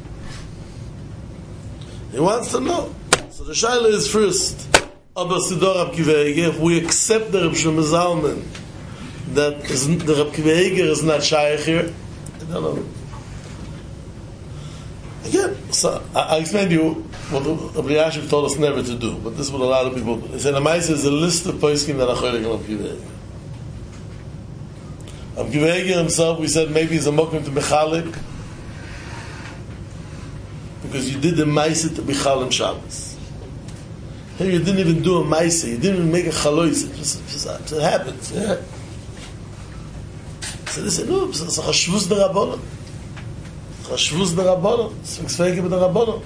He wants to know. So the shaila is first, Abba Sidor Rab Kiva Eger, if we accept the Reb Shlomo Zalman, that is, the Rab Kiva Eger is not shaykh here, I don't know. Again, so I, I explained to you what Rabbi Yashiv told us never to do, but this is what a lot of people do. He said, Amaisa is a list of poskim that are choylik Rab Kiva Eger. Rab Kiva Eger himself, we said maybe he's a mokum to Mechalik, because you did the Maisa to Bichal and Shabbos. Here you didn't even do a Maisa, you didn't even make a Chalois, it just, just it happens. Yeah? So they said, no, it's a Chashvus de Rabbanon. Chashvus de Rabbanon. It's Tzveike de Rabbanon.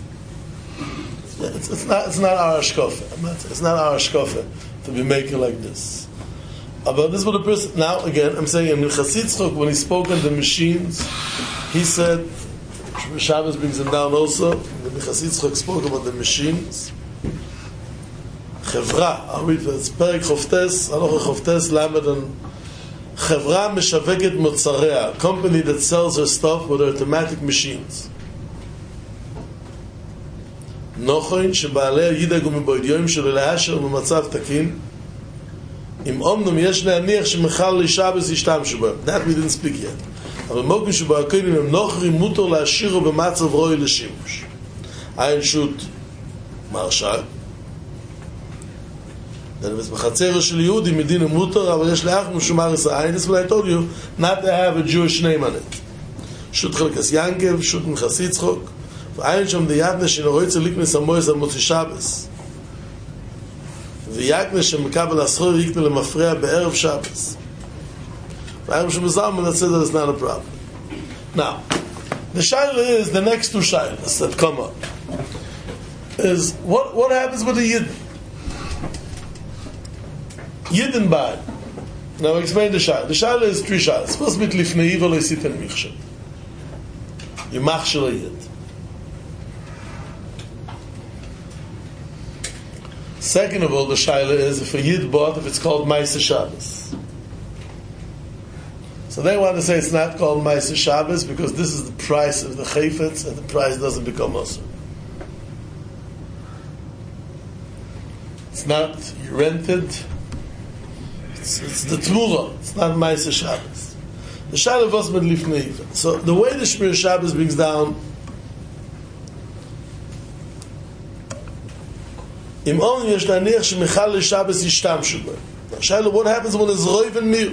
It's, it's not it's not our Ashkofe. It's not our Ashkofe to be making like this. But this is what the person, now again, I'm saying in Chassitzchok, when he spoke on the machines, he said, Shabbos brings him down also, when the Chassitzchok spoke about the machines, Chevra, I'll read it, it's Perek Choftes, Aloch Choftes, Lamed, and Chevra Meshaveket Motzarea, a company that sells her stuff with automatic machines. Nochoin, שבעלי ידאגו מבעדיום שלו להשאר במצב תקין, אם אומנם יש להניח שמחל לשבס ישתמשו בהם. That we didn't speak yet. אבל מוקים שבעקונים הם נוחרים מותר להשאירו במצב רוי לשימוש. ein שוט מרשל. בחצר של יהודי מדינה מותר, אבל יש לאח משומר ישראל. This is what I told you, not to have a Jewish name on it. שוט חלקס ינקב, שוט מחסיצחוק. ואין שם דייתנה שנורצה לקנס המויס על מוצי שבס. ויקנה שמקבל הסחור יקנה למפרע בערב שבס. ואין שם זלמן that says that it's not a problem. Now, the shaila is, the next two shailas that come up, is what, what happens with the Yidden? Yidden bad. Now I explain the shaila. The shaila is three shailas. First bit lifnei v'lo yisiten michshel. You machshel a Yid. Second of all, the shaila is if a Yid bought, if it's called Ma'aseh Shabbos. So they want to say it's not called Ma'aseh Shabbos because this is the price of the chayfetz and the price doesn't become osur. It's not, you rented, it's, it's the Tmura, it's not Ma'aseh Shabbos. The shaila was mit lifnei. So the way the Shmir Shabbos brings down, Im only yesh naniach shemichal l'Shabbos yishtamshu b'hem. Now, Shaila, what happens when it's roiv and mir?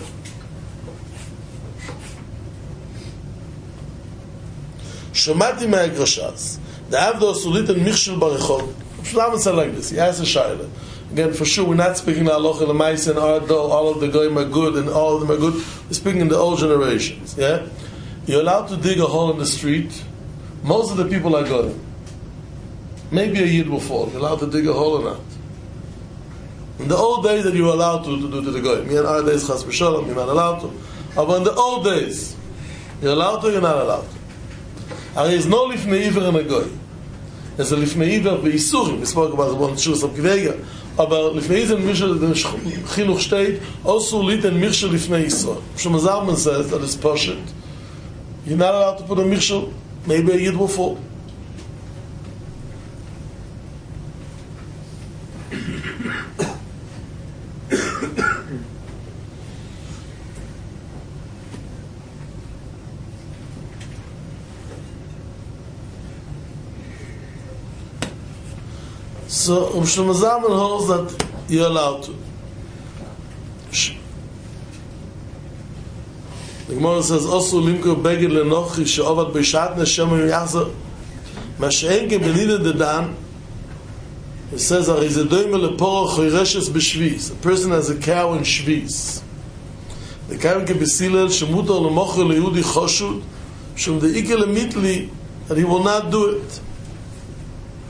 Shomati me'agrashas. The avdo asulit and michshel barechov. Shlomo said like this. He has a Shaila. Again, for sure, we're not speaking halacha l'maisa and ardo. All of the goyim are good and all of them are good. We're speaking in the old generations. Yeah, you're allowed to dig a hole in the street. Most of the people are good. Maybe a Yid will fall. You're allowed to dig a hole or not. In the old days that you were allowed to, to do to the goyim. In our days, chas v'shalom, you're not allowed to. But in the old days, you're allowed to, you're not allowed to. There is no lifnei iver in a goy. There's a lifnei iver b'yisurim. We spoke about the one shus of Kivega. Aber lifnei iver in Mishal, the chinuch steht, also lit and Mishal lifnei Yisrael. Shlomo Zalman says that it's poshut. You're not allowed to put a Mishal. Maybe a Yid will fall. So, Rav Shlomo Zalman holds that you're allowed to. The Gemara says, "Osu limko beged lenochi she'ovad b'shat neshama yachzor mash'enke benida dedan." It says, "Ari zedoyme leporo choyreshes b'shvis." A person has a cow in shvis. The cow can be silel shemutar lemocher leyudi choshud shum deike lemitli that he will not do it.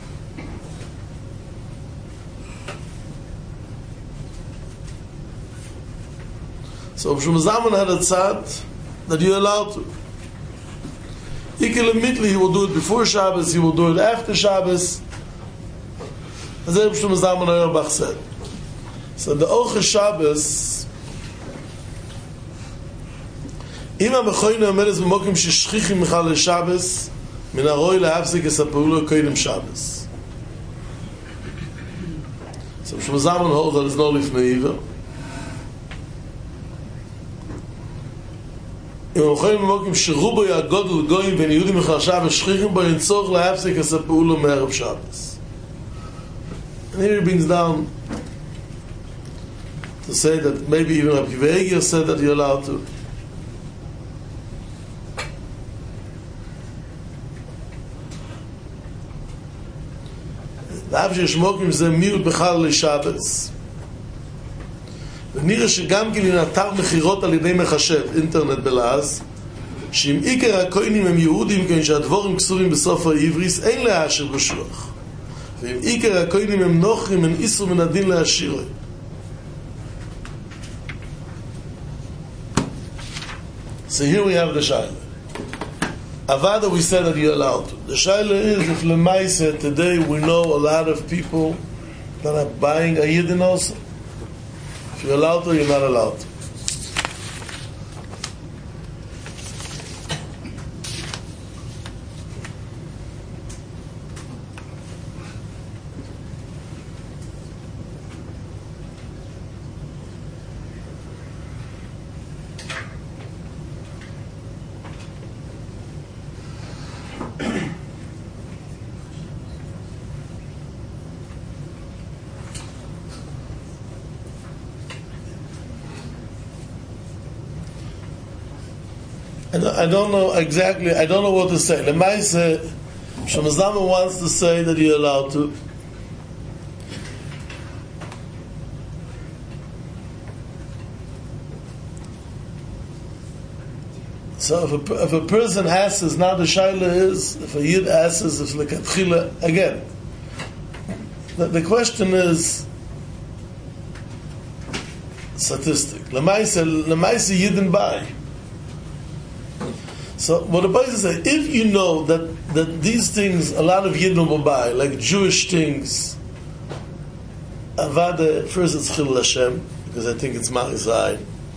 So Shlomo Zalman had a tzad that you're allowed to. Immediately he will do it before Shabbos, he will do it after Shabbos. As Shlomo Zalman Auerbach said. So the Orchos Shabbos, אם המכוין אומר את זה במוקרים ששכיחים בכלל לשבס, מן הרוי להפסיק יספרו לו קודם שבס. So Shlomo Zalman holds that it's no לפני עיוור. אם המכוין במוקרים שרובו יגודל גויים בין יהודים בכלל שבס, שכיחים בו אין צורך להפסיק יספרו לו מערב שבס. And here he brings down to say that maybe even Rabbi Akiva Eiger said that you're allowed to. ואף ששמוקים זה מיעוט בכלל לשבס. ונראה שגם כן ינתר מחירות על ידי מחשב, אינטרנט בלעז, שאם עיקר הכהנים הם יהודים, כן שהדבורים כסורים בסוף העבריס, אין להאשר בשוח. ואם עיקר הכהנים הם נוכרים, הם איסור מן הדין להשירוי. So here we have the Shaila. Avada, we said that you're allowed to. The Shaila is, if Lemaisa, today we know a lot of people that are buying a Yidin also. If you're allowed to, you're not allowed to. I don't know exactly, I don't know what to say. Lemaisa, Shlomo Zalman wants to say that you're allowed to. So if a, if a person asks, now the Shaila is, if a Yid asks, if Lekatchila, again, the, the question is statistic. Lemaisa, Lemaisa Yidin buy. So what the Bible says, if you know that, that these things, a lot of Yidden will buy, like Jewish things, Avada, first it's Chilul Hashem, because I think it's Ma'izai.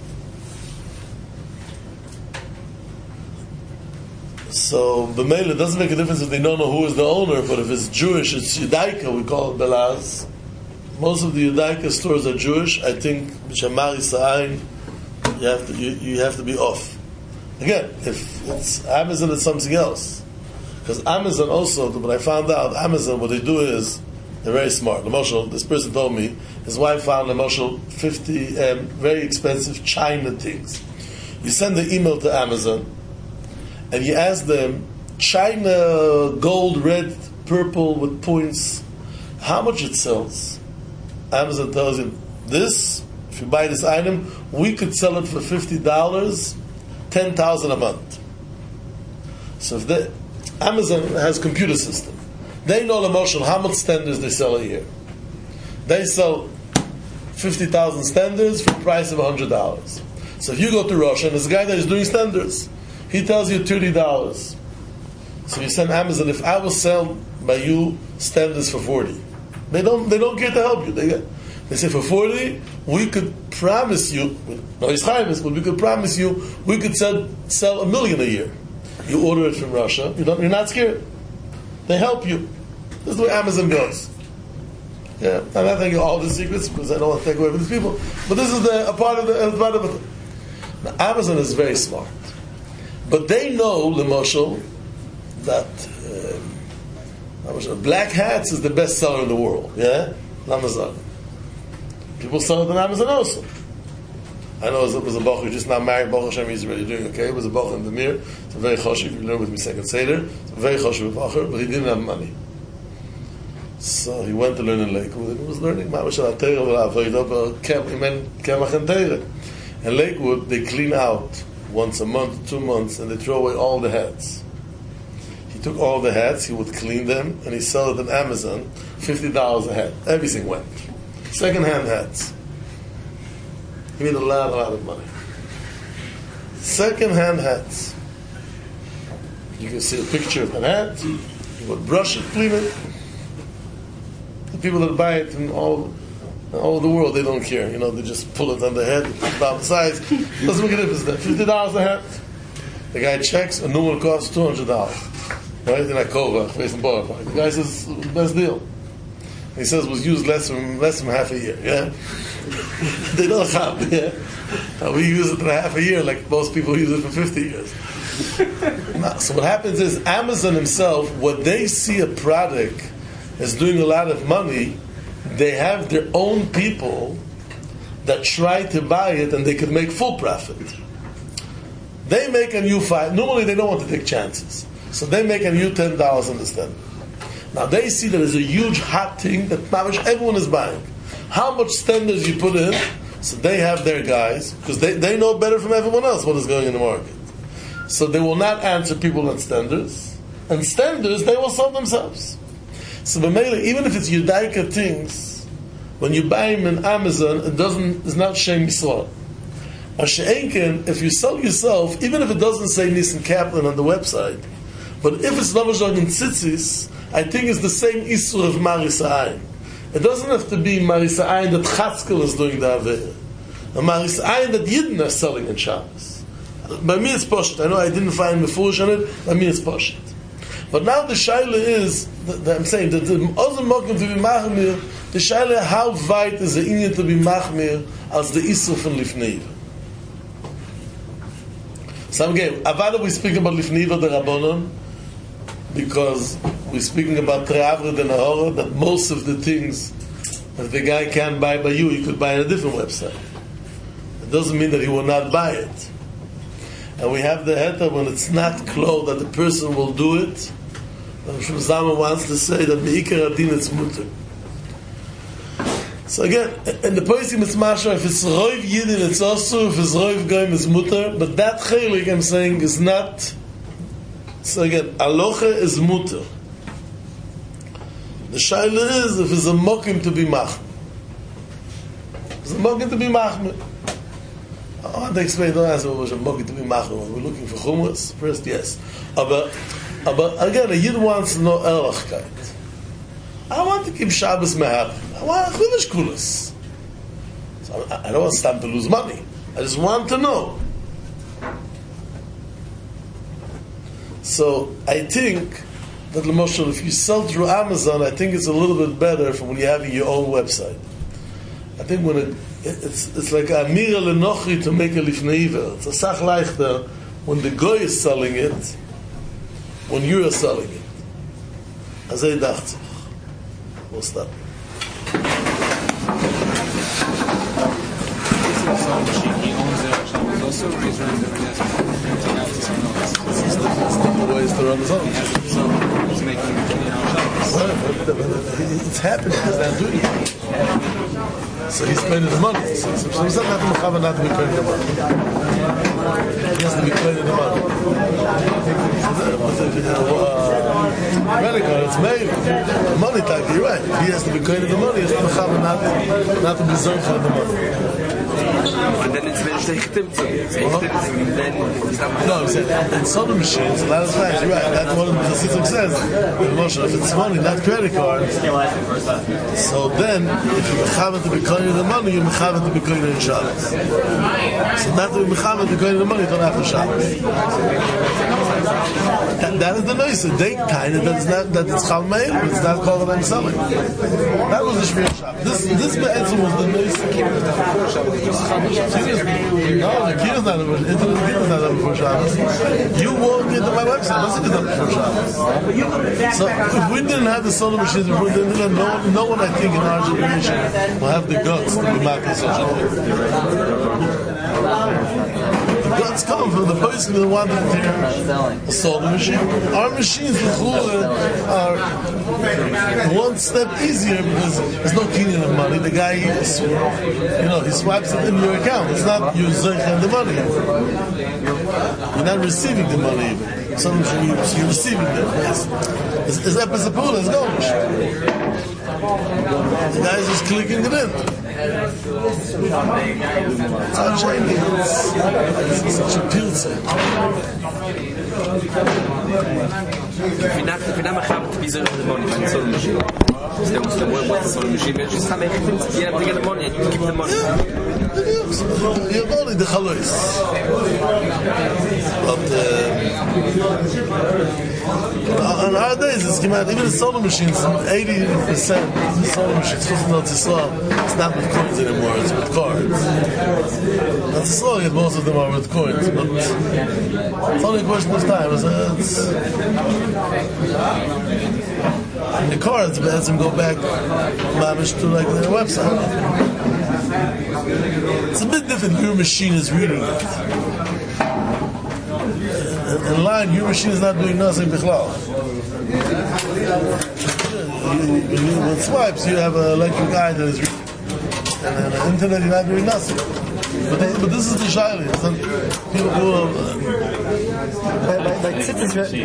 So, B'meila, it doesn't make a difference if they don't know who is the owner, but if it's Jewish, it's Yudaika, we call it Belaz. Most of the Yudaika stores are Jewish. I think, B'shamar Yisrael, you have to, you, you have to be off. Again, if it's Amazon, it's something else. Because Amazon also, but I found out, Amazon, what they do is, they're very smart. L'moshel, this person told me, his wife found, L'moshel, fifty um, very expensive China things. You send the email to Amazon, and you ask them, China gold, red, purple with points, how much it sells? Amazon tells you, this, if you buy this item, we could sell it for fifty dollars, ten thousand a month. So if they, Amazon has computer system. They know the motion how much standards they sell a year. They sell fifty thousand standards for the price of one hundred dollars. So if you go to Russia and there's a guy that is doing standards, he tells you thirty dollars. So you send Amazon, if I will sell by you standards for forty. They don't they don't care to help you. They get, They say for forty, we could promise you, no, it's Chavis, but we could promise you, we could sell, sell a million a year. You order it from Russia, you don't, you're not scared. They help you. This is the way Amazon goes. Yeah, I'm not telling you all the secrets because I don't want to take away from these people, but this is the, a part of the, a part of it. Now, Amazon is very smart, but they know, L'moshel, that um, black hats is the best seller in the world. Yeah, Amazon. People sell it on Amazon also. I know it was a Bach who just now married, Baruch Hashem, he's already doing okay. It was a Bach in the mirror. It's a very choshev. You learn with me second Seder. It's a very choshev Bacher, but he didn't have money. So he went to learn in Lakewood, and he was learning Mamash al Teirah v'Avodah Kemach and Teirah. In Lakewood, they clean out once a month, two months, and they throw away all the hats. He took all the hats, he would clean them, and he sold it on Amazon, fifty dollars a hat. Everything went. Second-hand hats. He made a lot, a lot of money. second-hand hats. You can see a picture of an hat. You would brush it, clean it. The people that buy it in all, in all the world, they don't care. You know, they just pull it on the head, put it down the sides. Doesn't make a difference. Fifty dollars a hat. The guy checks, a new one costs two hundred dollars. Right? In a Kova, facing bar. The guy says, best deal. He says it was used less than less than half a year. Yeah, they don't have. Yeah, uh, we use it for half a year, like most people use it for fifty years. Now, so what happens is Amazon himself, what they see a product is doing a lot of money, they have their own people that try to buy it, and they could make full profit. They make a new five. Normally, they don't want to take chances, so they make a new ten dollars on the stand. Now they see that there's a huge hot thing that everyone is buying. How much standards you put in, so they have their guys, because they, they know better from everyone else what is going in the market. So they will not answer people on standards. And standards, they will sell themselves. So even if it's Yudaika things, when you buy them in Amazon, it doesn't, it's not Shem Yisrael. If you sell yourself, even if it doesn't say Nissen Kaplan on the website, but if it's Navashog in Tzitzis, I think it's the same Isur of Marisa Ayin. It doesn't have to be Marisa Ayin that Chatzkel is doing the Aveh. A Marisa Ayin that Yidden are selling in Shabbos. By me it's Poshet. I know I didn't find Mefush on it, by me it's Poshet. But now the Shaila is, the, the, I'm saying, that the Ozim Mokim to be Machmir, the Shaila, how weit is the Inyan to be Machmir as the Isur from Lifnei? So again, Avada we speak about Lifnei the Rabbanon, because we're speaking about Tre'avrid and Ahora, that most of the things that the guy can't buy by you, he could buy on a different website. It doesn't mean that he will not buy it. And we have the heta when it's not clear that the person will do it. Shmuel Zalman wants to say that Me'ikar Adin it's mutter. So again, in the posting it's masha, if it's Roiv Yidin it's also, if it's Roiv Goyim it's mutter, but that chelik I'm saying is not. So again, alocha is mutter. The shaila is if it's a mokim to be machmir. It's a mokim to be machmir. I want to explain, don't ask me what was a mokim to be machmir. We're looking for chumras. First, yes. But, but again, a yid wants to know erlachkeit. I want to keep Shabbos mehav. I want chilish kulas. So I, I don't want to stand to lose money. I just want to know. So I think that L'moshel, if you sell through Amazon, I think it's a little bit better from when you have your own website. I think when it, it's it's like a mira lenochi to make a lifneiver. It's a sach leichter when the guy is selling it, when you are selling it. As I dacht. We'll stop. He owns it. Also, he's running the ways to run his own. So he's making you know it's happening. He's not doing it. So he's spending the money. So, so he's not having to not to be spending the money. He has to be spending the money. Medical, it's made. The money type, you're right. He has to be spending the money. He has to be not, not to be zone for the money. And then it's very stimmt so. No, I'm saying, in soda machines, a lot of times, you're right, that's what the system says. If it's money, not credit card, so then, if you have to be calling the money, you have to be calling in Shabbos. So not to be have to calling the money, you don't have to Shabbos. That, that is the noise. They kind of, that's not, that it's Chal Meir, but it's not called that I'm selling. That was the Shmir Shabbos. This, this Be'etzim was the noise to keep it. No, the key is not over. It's not over for Shabbos. You won't get to my website. Let's get up for Shabbos. So if we didn't have the solar machines, if we didn't, no, no one I think in our generation will have the guts to be marketing such a thing. The guts come from the person that wanted to hear a solar machine. Our machines with are one step easier because there's no kinyan of money. The guy, is, you know, he swipes it in your account. It's not you zeichen the money. You're not receiving the money even. Some you're receiving it. It's, it's, it's episode, let's go. The guy's just clicking it in. It's not changing. It's such a pilze. If you're not, if you're not mechaber to be zero the money, find a sewing machine. They want to work with the sewing machine. It's just not making things. You have to get the money and you keep the money. You're only the chalois. But uh, on our days, it's even the sewing machines, eighty percent of the sewing machines, it's not with coins anymore, it's with cards. That's slow, yet most of them are with coins, but it's only a question of time. It's, uh, it's, the cards lets them go back mamish to like their website. It's a bit different. Your machine is reading it. In line, your machine is not doing nothing. Bichlal. With swipes, you have an electric eye that is reading. And on the internet, you're not doing nothing. But, they, but this is the shayla. People who are. But, but, but since it's Huh?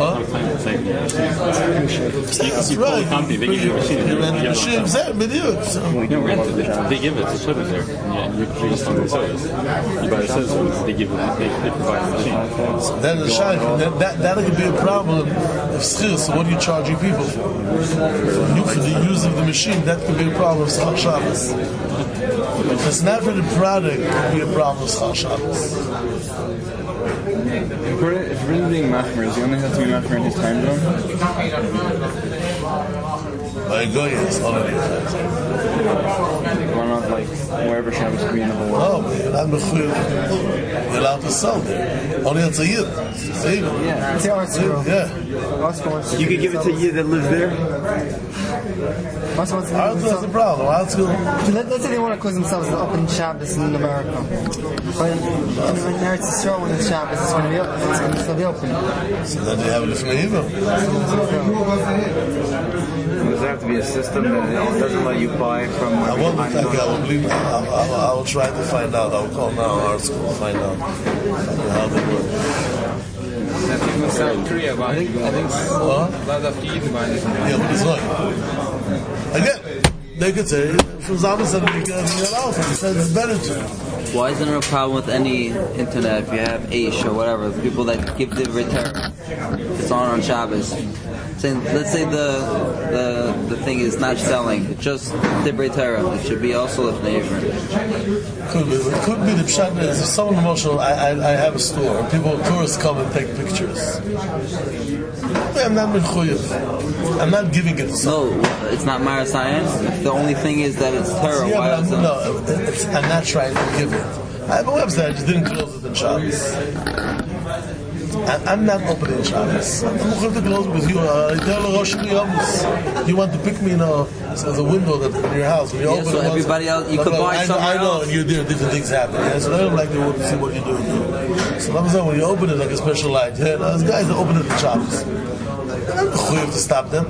That's right. Company, they give you a machine. You rent the machine, exactly. You don't rent it. They give it to service there. Yeah, you just on the service. You buy the service, they give it. They, they provide the machine. So that is a shayla. That, that that could be a problem if schil. So what are you charging people for? You for the use of the machine, that could be a problem of Schal Shabbos. If it's not for the product, it could be a problem of Schal Shabbos. If we're, if we're really being machmer, you only have to be machmer in his time zone? By Goyes, only Why not, like, wherever Shabbos could be in the whole world? No, but you're not mechuyev. You're allowed to sell there. Only it's a yid. It's a yid. Yeah, it's the art school. Yeah. Art school wants to You could give it to you that lives there. Art school wants to Art school is the problem. Art school. Let, let's say they want to close themselves as open Shabbos in America. But in, in Eretz Yisrael, when it's Shabbos, it's going to be open. It's going to still be open. So then they have it from evil. Does there have to be a system that doesn't let you buy from? I wonder if I will believe. I will, I will try to find out. I will call now Art school to find out how they work. I think in South Korea, but I think I think Huh? a lot of people buy it. Yeah, but it's not. Again, they could say, for example, said we can get out. He said it's better to. Why isn't there a problem with any internet if you have Aish or whatever, the people that give the return? It's on on Shabbos. Saying, let's say the the the thing is not selling, it's just Divrei Torah. It should be also Lifnei Ivrim. Could be. It could be the pshat is if someone emotional. I, I I have a store and people tourists come and take pictures. I'm not mechuyev. I'm not giving it to someone. No, it's not Marasayan. If the only thing is that it's Torah, Yeah, why but is I'm, it? no, it's, I'm not trying to give it. I have a website. I just didn't close it in Shabbos. I, I'm not opening Shabbos. I'm going to close because you uh, tell Rosh Hashanah, you want to pick me, you know, so there's a window that in your house. When you Yeah, open so it, everybody else, you look, could look, buy I, somewhere I know, else. and you're there, different things happen. Yeah? So they don't like to want to see what you're doing. So I'm saying when you open it like a special light, yeah, there's guys that open it in Shabbos. I'm not going to stop them.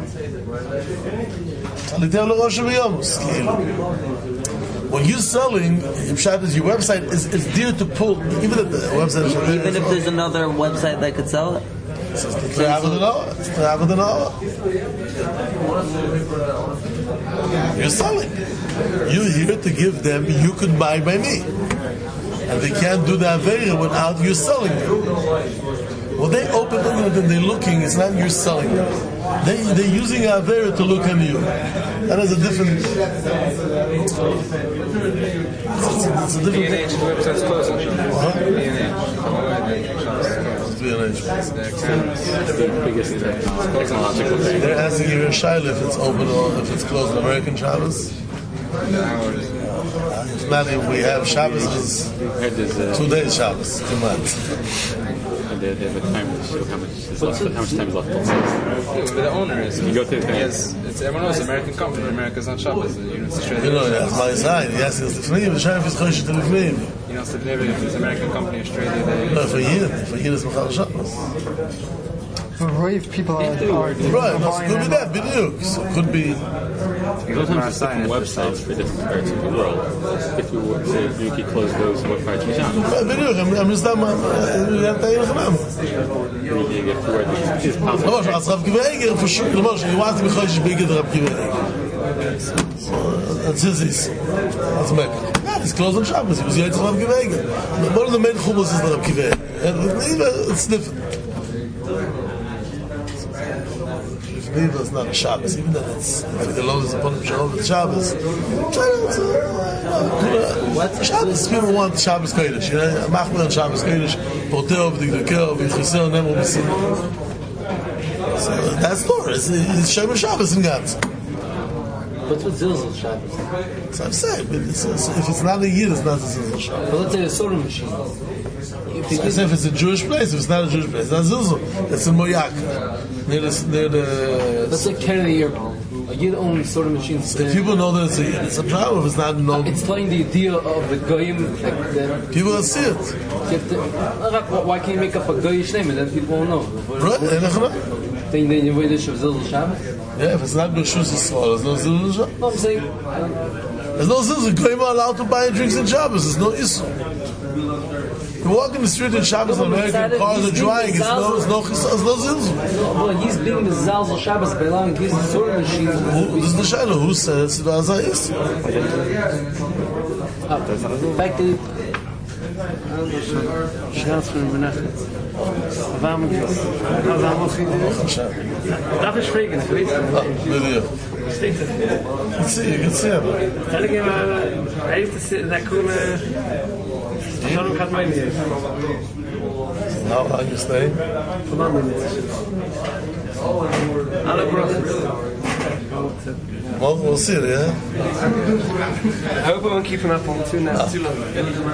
When you're selling, Pshat, your website is, is dear to pull, even if the website is Even if there's another website that could sell it? It's to have it all. It's to have it all. You're selling. You're here to give them, you could buy by me. And they can't do the Aveira without you selling them. Well, they open it and they're looking, it's not you selling them. They, they're using Avera to look at you. That is a different... It's, it's, it's a different... B and H website's closing. Uh-huh. B and H. B and H. That's the biggest technological thing. They're asking you a shayla if it's open or if it's closed on American Shabbos. Matter we have Shabbos is two days Shabbos, two months. And they, they have a time to show how much is left, how much time is left. Yeah, but the owner is. You go to the thing. Yes, it's everyone knows. American company. America's not Shabbos. You know, it's Australia. You know, that's my side. Yes, it's the Fnei, the Shayf is Chosh to the Fnei. You know, it's the American company, Australia. They, No, for year, for year is Mechal Shabbos. For Roiv, people are, are, Right, are no, buying it could be them. that, biduk. So it could be... Sometimes it's different websites for different parts of the world. If we were to say, you could close those, what parts we found? biduk, I'm just... I'm not saying it. You get to where it is possible. למשל, אז רב גבי איגר, for sure, למשל, you want to be Chosh bigger than Rab Kiva Eiger. So, that's his issue. That's Mecca. Yeah, he's closed on Shabbos. He was Yaitz Rav Givegen. One of the main chumos is Rav Givegen. It's different. It's not a Shabbos, even though it's like the Lord is upon him Shalom with Shabbos. Shabbos, people want Shabbos Kodesh, you know, Machmer on Shabbos Kodesh, Porteo, V'Digdekeo, V'Chuseo, Nemo, V'Sim. So that's Torah, it's Shem Shabbos in Gans. What's with Zilzal Shabbos? So I'm saying, but it's, it's, if it's not a year, it's not a Zilzal Shabbos. But let's say a soda machine. If, I say if it's a Jewish place, if it's not a Jewish place, it's not Zilzal. It's in Moyak. Near the, near the... Let's like carry the year. A year only soda machine. So people know that it's a year. It's a problem if it's not known. It's telling the idea of the goyim. Like the, people will see it. To, why can't you make up a goyish name and then people won't know? Right, think that you will show Zilzal Shabbos? Yeah, if it's not B'Shus Yisrael, there's no Zilzal Shabbos. No, I'm saying... There's no Zilzal. Goyim are allowed to buy drinks in Shabbos. There's no Issur. You walk in the street in Shabbos in America, cars are drying, it's no, it's no, it's no Zilzal. No, but he's being the Zilzal Shabbos by allowing his soda machine. This is the Shaila. Who says it was a Issur? In fact, it... Schatz von Menachem. Waarom is dat? Waarom was hij dat is fragen, ik weet het niet. Steekt het? Ik zie, ik zie hem. Tel ik hem, hij heeft dat kunnen... Shalom gaat mij niet even. How long you staying? Vanaf niet. Alle brothers. Well, we'll see it, yeah? I hope I won't keep him up on too now. Too long.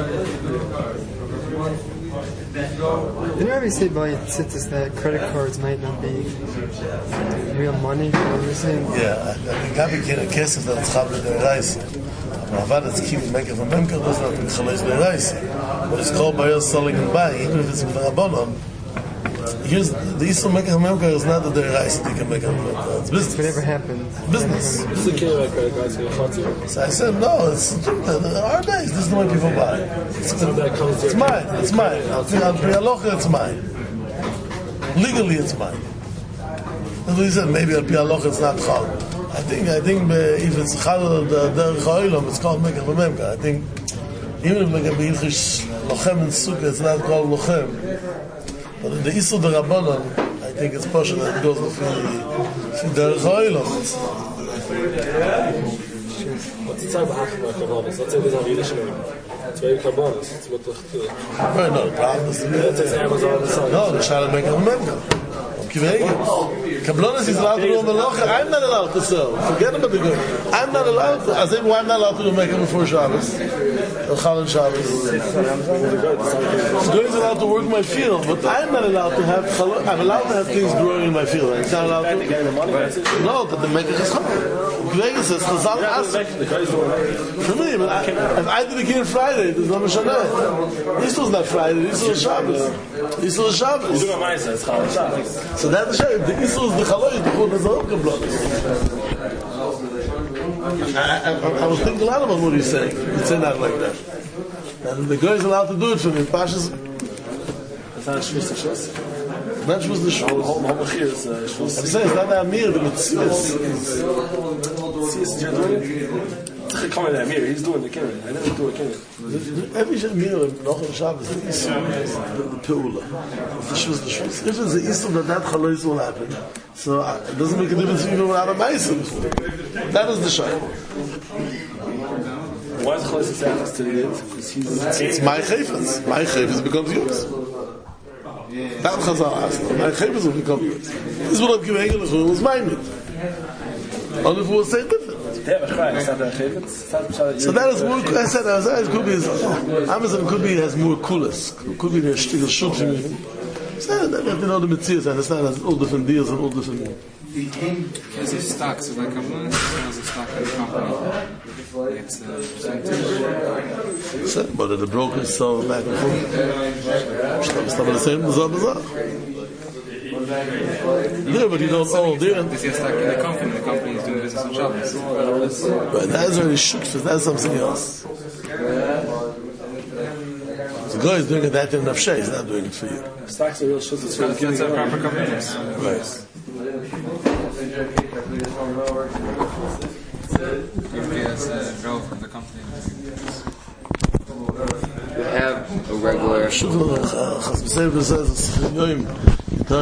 Didn't Rabbi say by Tzitzis that credit cards might not be real money? What you're saying? Yeah, I think Gabi can't a case of that it's Chabla de Reis. But Avad it's keeping making from Memka does not in Chalais de Reis. But it's called by us selling and buying, even if it's with the Rabbanon. Here's the Yisrael making from Memka is not that the Reis that you can make from Memka. It's business. Whatever happened. Business. What's the key about credit cards? So I said, no, it's our days. This is the way people buy. It's, it's mine. It's mine. It's mine. Legally, it's mine. That's what he said. Maybe al pi halacha it's not chal. I think I think if it's chal the derech ha'olam, it's called mekach v'memka. I think even if like a b'ilchish lochem and sukkah, it's not called lochem. But in the Isur de Rabbanon, I think it's portion that goes with the derech ha'olam. What's the time of Achma Kabbalah? Let's say there's a Yiddish name. It's very Kabbalah. It's what the... Right, no, the problem is... Let's say Amazon on the side. No, the Shalom make a member. Kabbalah is allowed to do a melacha. I'm not allowed to sell. Forget about the good. I'm not allowed to... I say, why I'm not allowed to do make before Shabbos? Or Chal and Shabbos. The good is allowed to work in my field, but I'm not allowed to have... I'm allowed to have things growing in my field. I'm not allowed to... No, but the maker is Chal. Gregor says, Chazal asked... For me, but I, if I did it again Friday, there's no Mishanah. This was not Friday, this was Shabbos. This was Shabbos. So that's the Shabbos. The Isur is the Chaloy, the Chod is the Kabbalah. I, I, I was thinking a lot about what he's saying. He's saying that like that. And the guy is allowed to do it for me. Pashas... It's not a Shvus Shvus? Not Shvus the Shvus. Home here is Shvus. I'm saying it's not the Amir, the Metzias. Metzias, you're doing it? Come on, Amir, he's doing the Kinnah. I never do a Kinnah. Every Amir, noch in Shabbos, the Isur is the Peula. The Shvus the Shvus. If it's the Isur that that Chalois will happen, so it doesn't make a difference even without a Meiser. That is the Shah. Why is Chalois Tzachas to the Because he's... It's my Chayfetz. My Chayfetz becomes yours. That Chazal asked. My Chayfetz will become yours. This is what I'm giving Engel, it was my meat. Only if we will say different. They have a cry, it's not their Chayfetz. So that is more, I said, I said, it could be, Amazon could be, has more coolest. Could be the Shtigel Shutrim even. So that, you know, the Metzias, I understand, has all different deals and all different... Because it's stock, so like a month, sales of stock in the company. It's a percentage. So, but the brokers sell back and forth. Stop the same, bizarre, bizarre. Yeah, but you don't own, do you? Because you're stuck in the company, the company is doing business on Shabbos. But that is already shook, that's something else. The guy is doing it that in Nafshay, he's not doing it for you. Stocks are real shit, it's for That's a proper company. Right. regular. Shukran, Chas B'Seir B'Zeh,